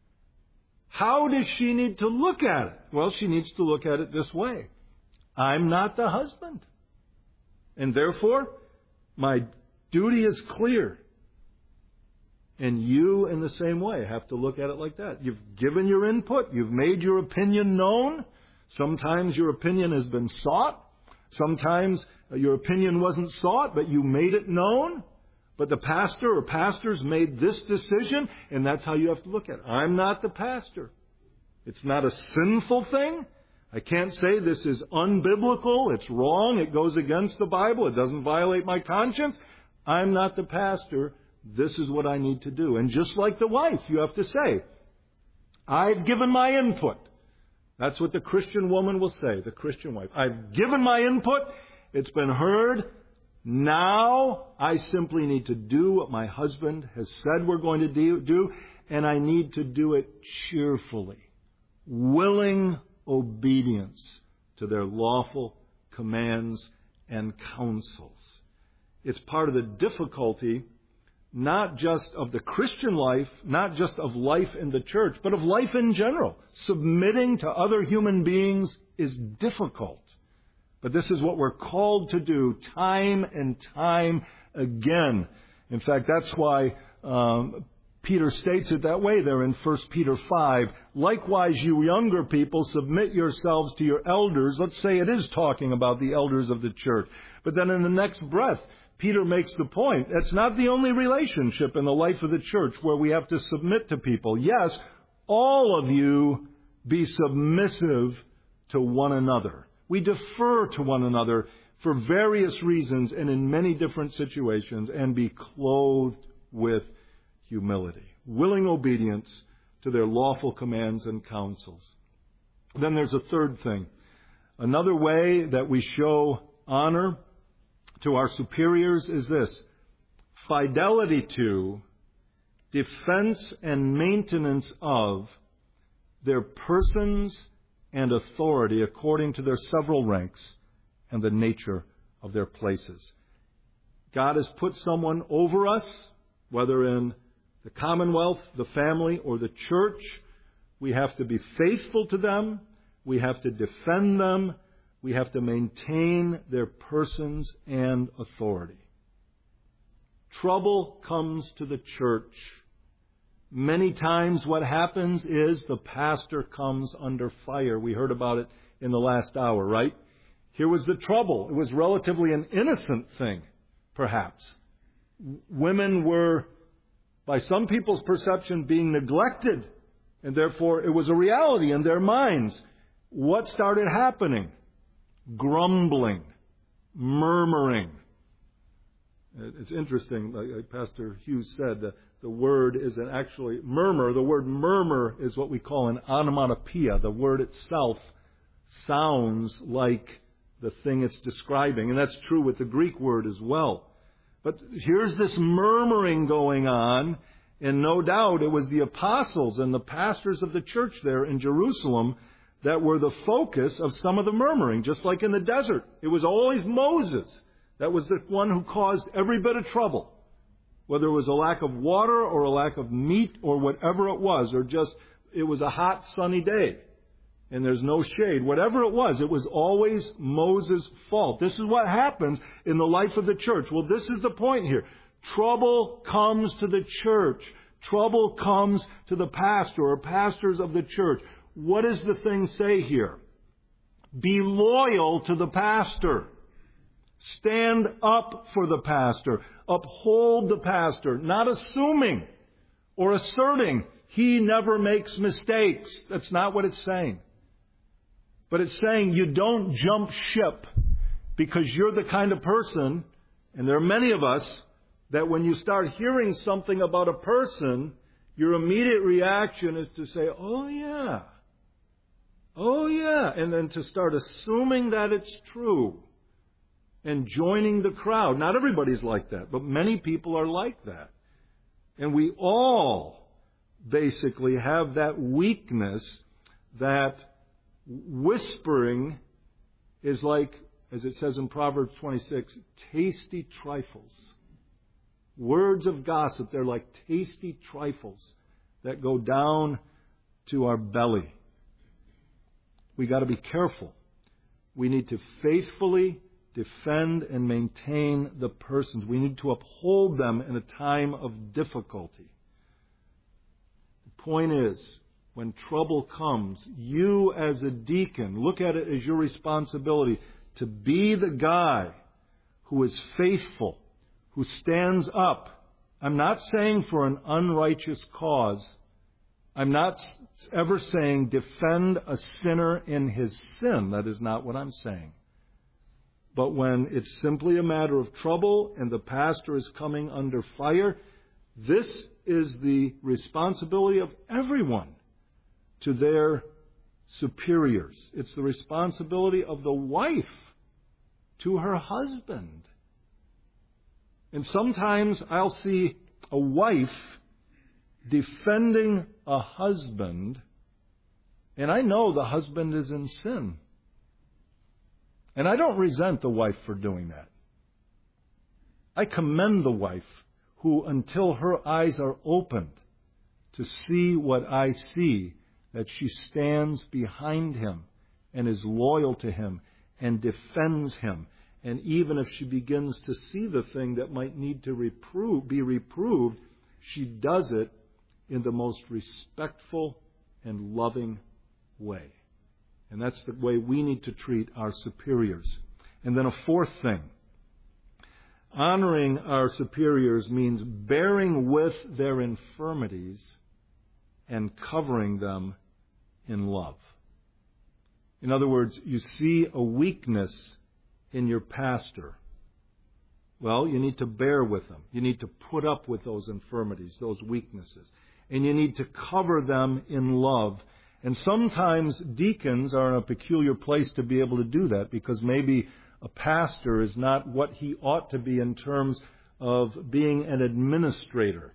How does she need to look at it? Well, she needs to look at it this way. I'm not the husband. And therefore, my duty is clear. And you, in the same way, have to look at it like that. You've given your input. You've made your opinion known. Sometimes your opinion has been sought. Sometimes your opinion wasn't sought, but you made it known. But the pastor or pastors made this decision, and that's how you have to look at it. I'm not the pastor. It's not a sinful thing. I can't say this is unbiblical. It's wrong. It goes against the Bible. It doesn't violate my conscience. I'm not the pastor. This is what I need to do. And just like the wife, you have to say, I've given my input. That's what the Christian woman will say, the Christian wife. I've given my input. It's been heard. Now I simply need to do what my husband has said we're going to do, and I need to do it cheerfully. Willing obedience to their lawful commands and counsels. It's part of the difficulty, not just of the Christian life, not just of life in the church, but of life in general. Submitting to other human beings is difficult. But this is what we're called to do time and time again. In fact, that's why Peter states it that way there in 1 Peter 5. Likewise, you younger people, submit yourselves to your elders. Let's say it is talking about the elders of the church. But then in the next breath, Peter makes the point, that's not the only relationship in the life of the church where we have to submit to people. Yes, all of you be submissive to one another. We defer to one another for various reasons and in many different situations, and be clothed with humility. Willing obedience to their lawful commands and counsels. Then there's a third thing. Another way that we show honor to our superiors is this: fidelity to, defense and maintenance of their persons and authority according to their several ranks and the nature of their places. God has put someone over us, whether in the commonwealth, the family, or the church. We have to be faithful to them. We have to defend them. We have to maintain their persons and authority. Trouble comes to the church. Many times what happens is the pastor comes under fire. We heard about it in the last hour, right? Here was the trouble. It was relatively an innocent thing, perhaps. Women were, by some people's perception, being neglected, and therefore it was a reality in their minds. What started happening? Grumbling, murmuring. It's interesting, like Pastor Hughes said, the word isn't actually murmur. The word murmur is what we call an onomatopoeia. The word itself sounds like the thing it's describing. And that's true with the Greek word as well. But here's this murmuring going on, and no doubt it was the apostles and the pastors of the church there in Jerusalem that were the focus of some of the murmuring, just like in the desert. It was always Moses that was the one who caused every bit of trouble, whether it was a lack of water or a lack of meat or whatever it was, or just it was a hot, sunny day and there's no shade. Whatever it was always Moses' fault. This is what happens in the life of the church. Well, this is the point here. Trouble comes to the church. Trouble comes to the pastor or pastors of the church. What does the thing say here? Be loyal to the pastor. Stand up for the pastor. Uphold the pastor. Not assuming or asserting he never makes mistakes. That's not what it's saying. But it's saying you don't jump ship because you're the kind of person, and there are many of us, that when you start hearing something about a person, your immediate reaction is to say, oh yeah, and then to start assuming that it's true and joining the crowd. Not everybody's like that, but many people are like that. And we all basically have that weakness that whispering is like, as it says in Proverbs 26, tasty trifles. Words of gossip, they're like tasty trifles that go down to our belly. We got to be careful. We need to faithfully defend and maintain the persons. We need to uphold them in a time of difficulty. The point is, when trouble comes, you as a deacon, look at it as your responsibility to be the guy who is faithful, who stands up. I'm not saying for an unrighteous cause. I'm not ever saying defend a sinner in his sin. That is not what I'm saying. But when it's simply a matter of trouble and the pastor is coming under fire, this is the responsibility of everyone to their superiors. It's the responsibility of the wife to her husband. And sometimes I'll see a wife defending a husband, and I know the husband is in sin. And I don't resent the wife for doing that. I commend the wife who, until her eyes are opened to see what I see, that she stands behind him and is loyal to him and defends him. And even if she begins to see the thing that might need to be reproved, she does it in the most respectful and loving way. And that's the way we need to treat our superiors. And then a fourth thing. Honoring our superiors means bearing with their infirmities and covering them in love. In other words, you see a weakness in your pastor. Well, you need to bear with them. You need to put up with those infirmities, those weaknesses. And you need to cover them in love. And sometimes deacons are in a peculiar place to be able to do that, because maybe a pastor is not what he ought to be in terms of being an administrator.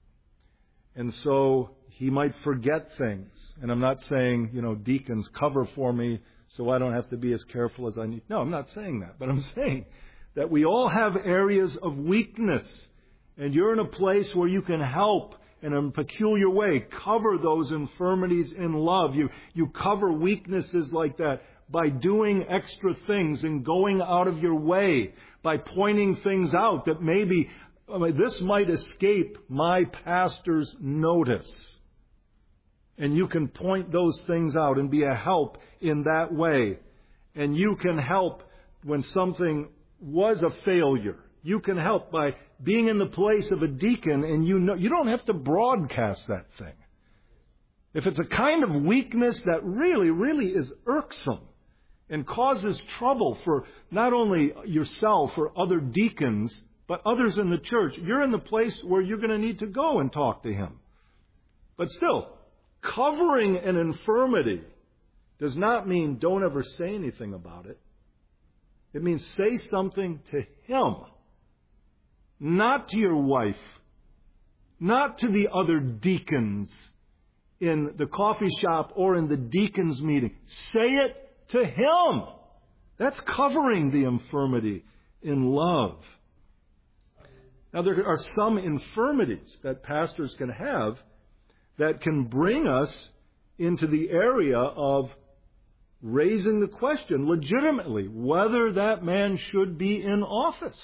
And so he might forget things. And I'm not saying, deacons cover for me so I don't have to be as careful as I need. No, I'm not saying that. But I'm saying that we all have areas of weakness, and you're in a place where you can help in a peculiar way, cover those infirmities in love. You cover weaknesses like that by doing extra things and going out of your way, by pointing things out that maybe this might escape my pastor's notice. And you can point those things out and be a help in that way. And you can help when something was a failure. You can help by being in the place of a deacon, and you don't have to broadcast that thing. If it's a kind of weakness that really, really is irksome and causes trouble for not only yourself or other deacons, but others in the church, you're in the place where you're going to need to go and talk to him. But still, covering an infirmity does not mean don't ever say anything about it. It means say something to him. Not to your wife, not to the other deacons in the coffee shop or in the deacons' meeting. Say it to him. That's covering the infirmity in love. Now, there are some infirmities that pastors can have that can bring us into the area of raising the question legitimately whether that man should be in office.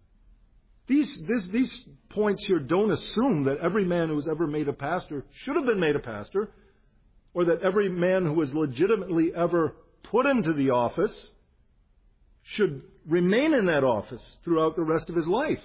These points here don't assume that every man who was ever made a pastor should have been made a pastor, or that every man who was legitimately ever put into the office should remain in that office throughout the rest of his life.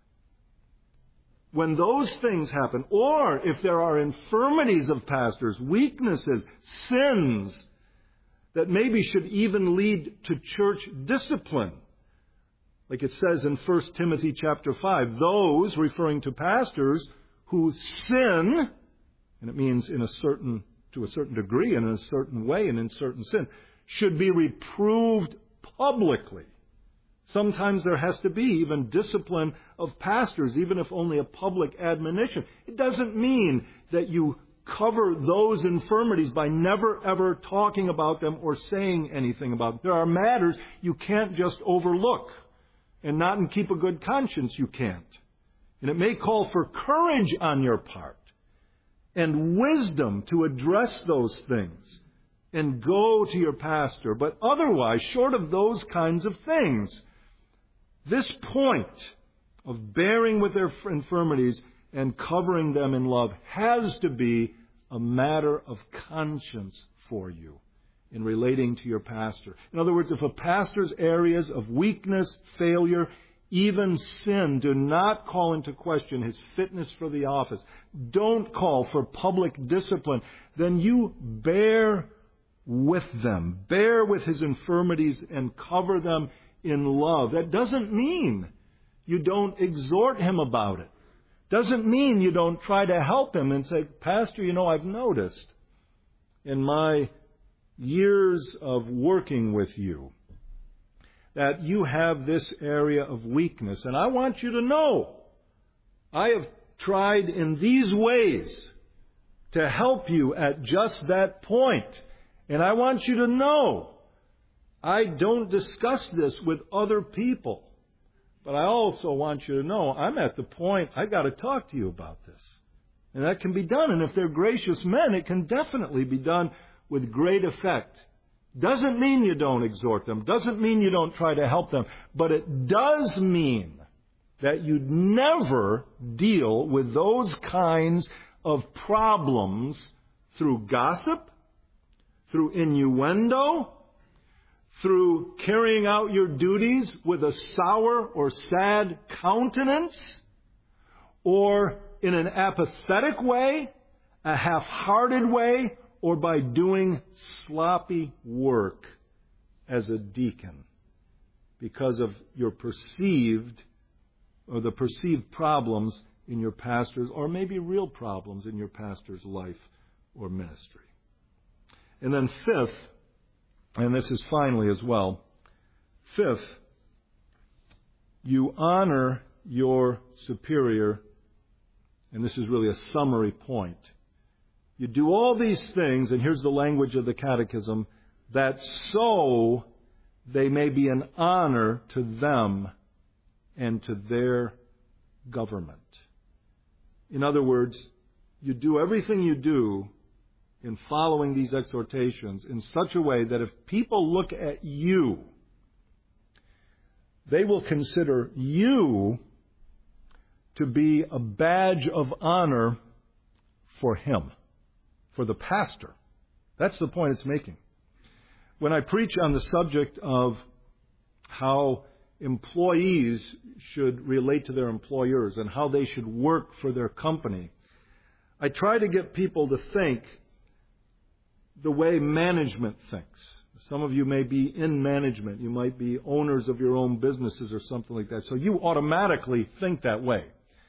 When those things happen, or if there are infirmities of pastors, weaknesses, sins, that maybe should even lead to church discipline, like it says in 1 Timothy chapter 5, those, referring to pastors, who sin, and it means to a certain degree and in a certain way and in certain sins, should be reproved publicly. Sometimes there has to be even discipline of pastors, even if only a public admonition. It doesn't mean that you cover those infirmities by never ever talking about them or saying anything about them. There are matters you can't just overlook. And not and keep a good conscience, you can't. And it may call for courage on your part and wisdom to address those things and go to your pastor. But otherwise, short of those kinds of things, this point of bearing with their infirmities and covering them in love has to be a matter of conscience for you in relating to your pastor. In other words, if a pastor's areas of weakness, failure, even sin do not call into question his fitness for the office, don't call for public discipline, then you bear with them, bear with his infirmities and cover them in love. That doesn't mean you don't exhort him about it. Doesn't mean you don't try to help him and say, Pastor, I've noticed in my years of working with you that you have this area of weakness. And I want you to know I have tried in these ways to help you at just that point. And I want you to know I don't discuss this with other people. But I also want you to know I'm at the point I got to talk to you about this. And that can be done. And if they're gracious men, it can definitely be done with great effect. Doesn't mean you don't exhort them. Doesn't mean you don't try to help them. But it does mean that you'd never deal with those kinds of problems through gossip, through innuendo, through carrying out your duties with a sour or sad countenance, or in an apathetic way, a half-hearted way, or by doing sloppy work as a deacon because of your perceived problems in your pastor's, or maybe real problems in your pastor's life or ministry. And then fifth, and this is finally as well, fifth, you honor your superior, and this is really a summary point. You do all these things, and here's the language of the Catechism, that so they may be an honor to them and to their government. In other words, you do everything you do in following these exhortations in such a way that if people look at you, they will consider you to be a badge of honor for him, for the pastor. That's the point it's making. When I preach on the subject of how employees should relate to their employers and how they should work for their company, I try to get people to think the way management thinks. Some of you may be in management. You might be owners of your own businesses or something like that. So you automatically think that way.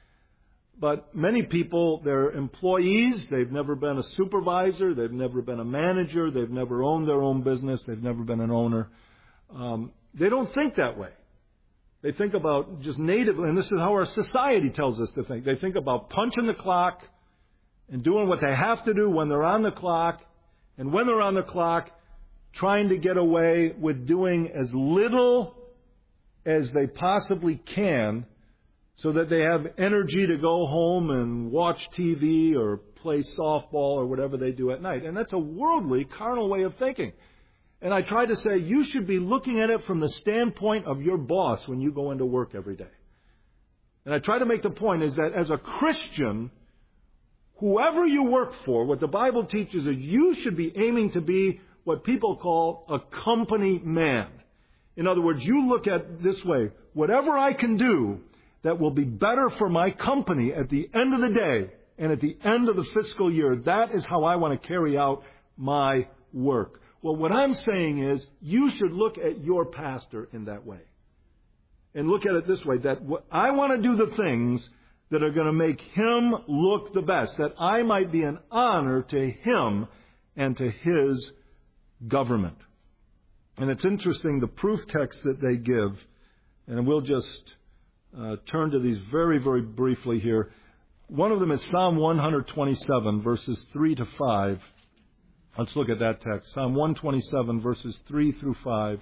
But many people, they're employees. They've never been a supervisor. They've never been a manager. They've never owned their own business. They've never been an owner. They don't think that way. They think about just natively, and this is how our society tells us to think. They think about punching the clock and doing what they have to do when they're on the clock, and when they're on the clock, trying to get away with doing as little as they possibly can so that they have energy to go home and watch TV or play softball or whatever they do at night. And that's a worldly, carnal way of thinking. And I try to say you should be looking at it from the standpoint of your boss when you go into work every day. And I try to make the point is that as a Christian, whoever you work for, what the Bible teaches is you should be aiming to be what people call a company man. In other words, you look at it this way, whatever I can do that will be better for my company at the end of the day and at the end of the fiscal year, that is how I want to carry out my work. Well, what I'm saying is you should look at your pastor in that way. And look at it this way, that I want to do the things that are going to make him look the best, that I might be an honor to him and to his government. And it's interesting, the proof text that they give, and we'll just turn to these very, very briefly here. One of them is Psalm 127, verses 3 to 5. Let's look at that text. Psalm 127, verses 3 through 5.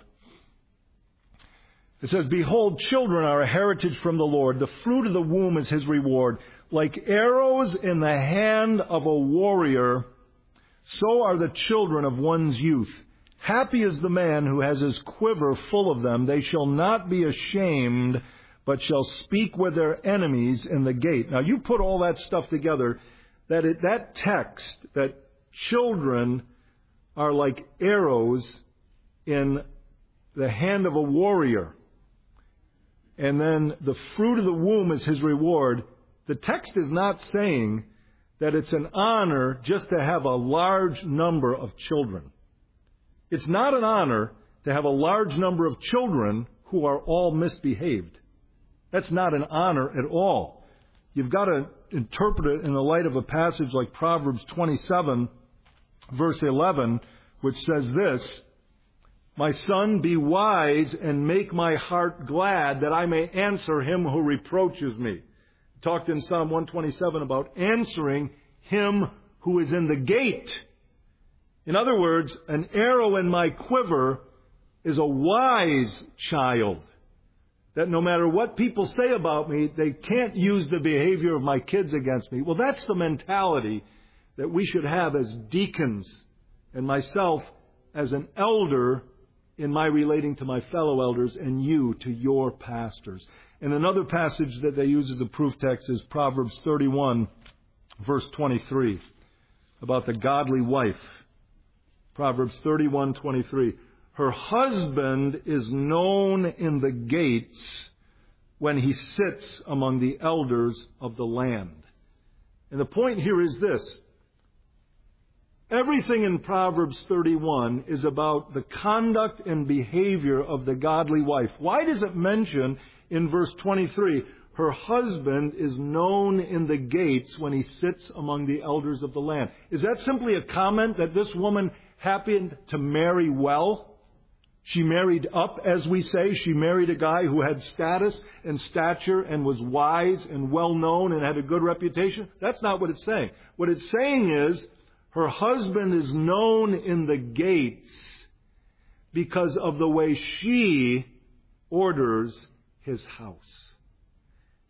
It says, "Behold, children are a heritage from the Lord. The fruit of the womb is his reward. Like arrows in the hand of a warrior, so are the children of one's youth. Happy is the man who has his quiver full of them. They shall not be ashamed, but shall speak with their enemies in the gate." Now, you put all that stuff together, that text, that children are like arrows in the hand of a warrior, and then the fruit of the womb is his reward. The text is not saying that it's an honor just to have a large number of children. It's not an honor to have a large number of children who are all misbehaved. That's not an honor at all. You've got to interpret it in the light of a passage like Proverbs 27, verse 11, which says this, "My son, be wise and make my heart glad, that I may answer him who reproaches me." Talked in Psalm 127 about answering him who is in the gate. In other words, an arrow in my quiver is a wise child, that no matter what people say about me, they can't use the behavior of my kids against me. Well, that's the mentality that we should have as deacons, and myself as an elder in my relating to my fellow elders, and you to your pastors. And another passage that they use as a proof text is Proverbs 31, verse 23, about the godly wife. Proverbs 31:23. "Her husband is known in the gates when he sits among the elders of the land." And the point here is this. Everything in Proverbs 31 is about the conduct and behavior of the godly wife. Why does it mention in verse 23, her husband is known in the gates when he sits among the elders of the land? Is that simply a comment that this woman happened to marry well? She married up, as we say. She married a guy who had status and stature and was wise and well known and had a good reputation. That's not what it's saying. What it's saying is, her husband is known in the gates because of the way she orders his house.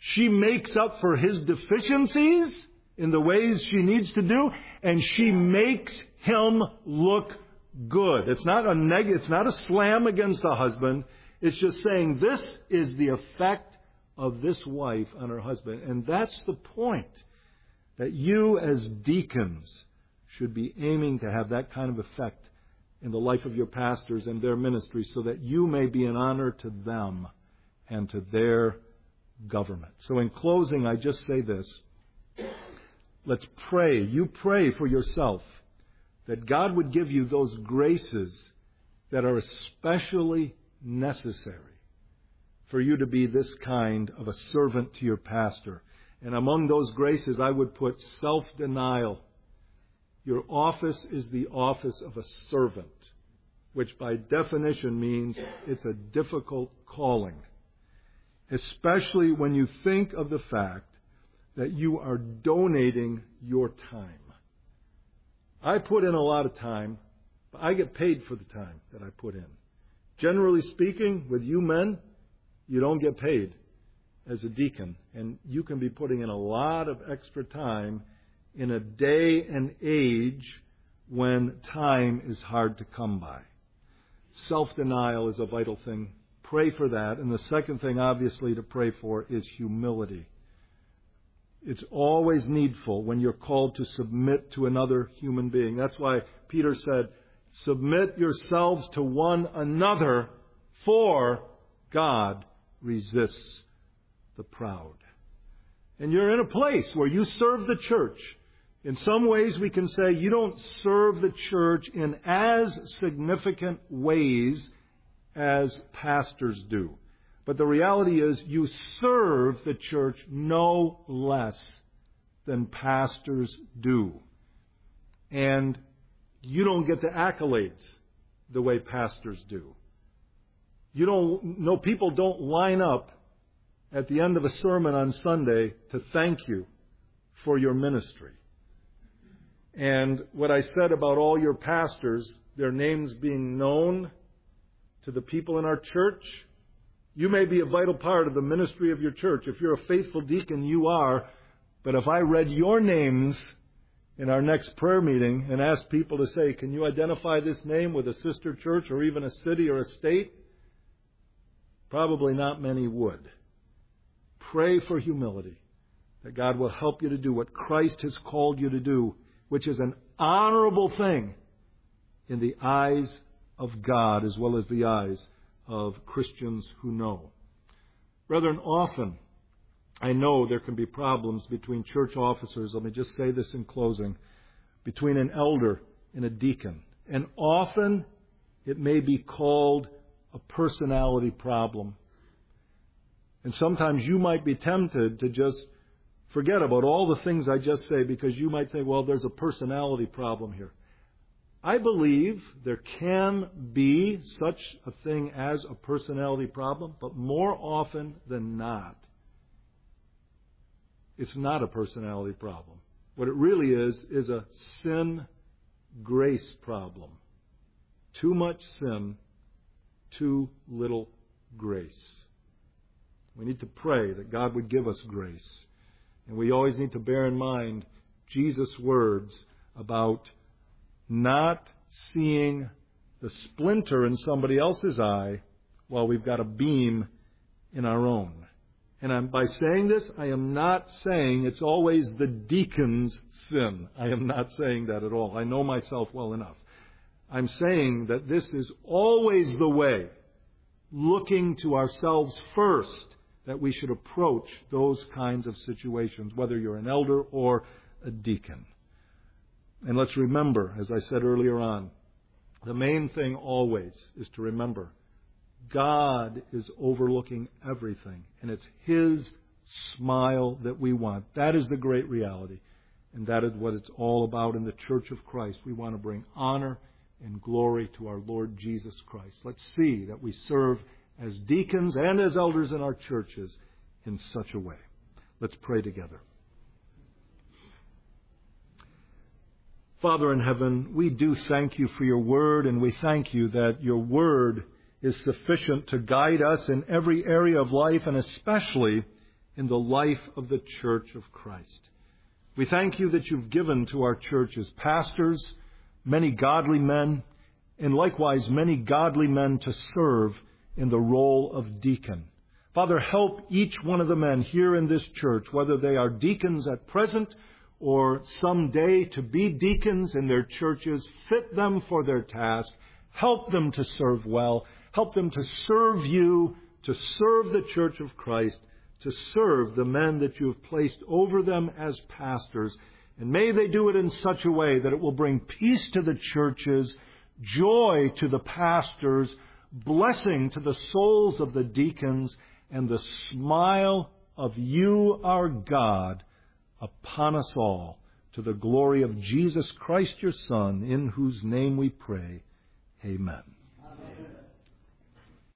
She makes up for his deficiencies in the ways she needs to do, and she makes him look good. It's not a slam against the husband. It's just saying this is the effect of this wife on her husband. And that's the point, that you as deacons should be aiming to have that kind of effect in the life of your pastors and their ministry, so that you may be an honor to them and to their government. So in closing, I just say this. Let's pray. You pray for yourself that God would give you those graces that are especially necessary for you to be this kind of a servant to your pastor. And among those graces, I would put self-denial. Your office is the office of a servant, which by definition means it's a difficult calling, especially when you think of the fact that you are donating your time. I put in a lot of time, but I get paid for the time that I put in. Generally speaking, with you men, you don't get paid as a deacon, and you can be putting in a lot of extra time in a day and age when time is hard to come by. Self-denial is a vital thing. Pray for that. And the second thing, obviously, to pray for is humility. It's always needful when you're called to submit to another human being. That's why Peter said, submit yourselves to one another, for God resists the proud. And you're in a place where you serve the church. In some ways, we can say you don't serve the church in as significant ways as pastors do. But the reality is you serve the church no less than pastors do. And you don't get the accolades the way pastors do. People don't line up at the end of a sermon on Sunday to thank you for your ministry. And what I said about all your pastors, their names being known to the people in our church, you may be a vital part of the ministry of your church. If you're a faithful deacon, you are. But if I read your names in our next prayer meeting and asked people to say, can you identify this name with a sister church or even a city or a state? Probably not many would. Pray for humility, that God will help you to do what Christ has called you to do, which is an honorable thing in the eyes of God as well as the eyes of Christians who know. Brethren, often I know there can be problems between church officers. Let me just say this in closing. Between an elder and a deacon. And often it may be called a personality problem. And sometimes you might be tempted to just forget about all the things I just say, because you might think, well, there's a personality problem here. I believe there can be such a thing as a personality problem, but more often than not, it's not a personality problem. What it really is a sin-grace problem. Too much sin, too little grace. We need to pray that God would give us grace. And we always need to bear in mind Jesus' words about not seeing the splinter in somebody else's eye while we've got a beam in our own. And by saying this, I am not saying it's always the deacon's sin. I am not saying that at all. I know myself well enough. I'm saying that this is always the way, looking to ourselves first, that we should approach those kinds of situations, whether you're an elder or a deacon. And let's remember, as I said earlier on, the main thing always is to remember God is overlooking everything, and it's His smile that we want. That is the great reality, and that is what it's all about in the Church of Christ. We want to bring honor and glory to our Lord Jesus Christ. Let's see that we serve as deacons and as elders in our churches in such a way. Let's pray together. Father in heaven, we do thank you for your word, and we thank you that your word is sufficient to guide us in every area of life, and especially in the life of the church of Christ. We thank you that you've given to our churches pastors, many godly men, and likewise many godly men to serve in the role of deacon. Father, help each one of the men here in this church, whether they are deacons at present or someday to be deacons in their churches, fit them for their task. Help them to serve well. Help them to serve you, to serve the church of Christ, to serve the men that you have placed over them as pastors. And may they do it in such a way that it will bring peace to the churches, joy to the pastors, blessing to the souls of the deacons, and the smile of you, our God, upon us all, to the glory of Jesus Christ, your Son, in whose name we pray. Amen.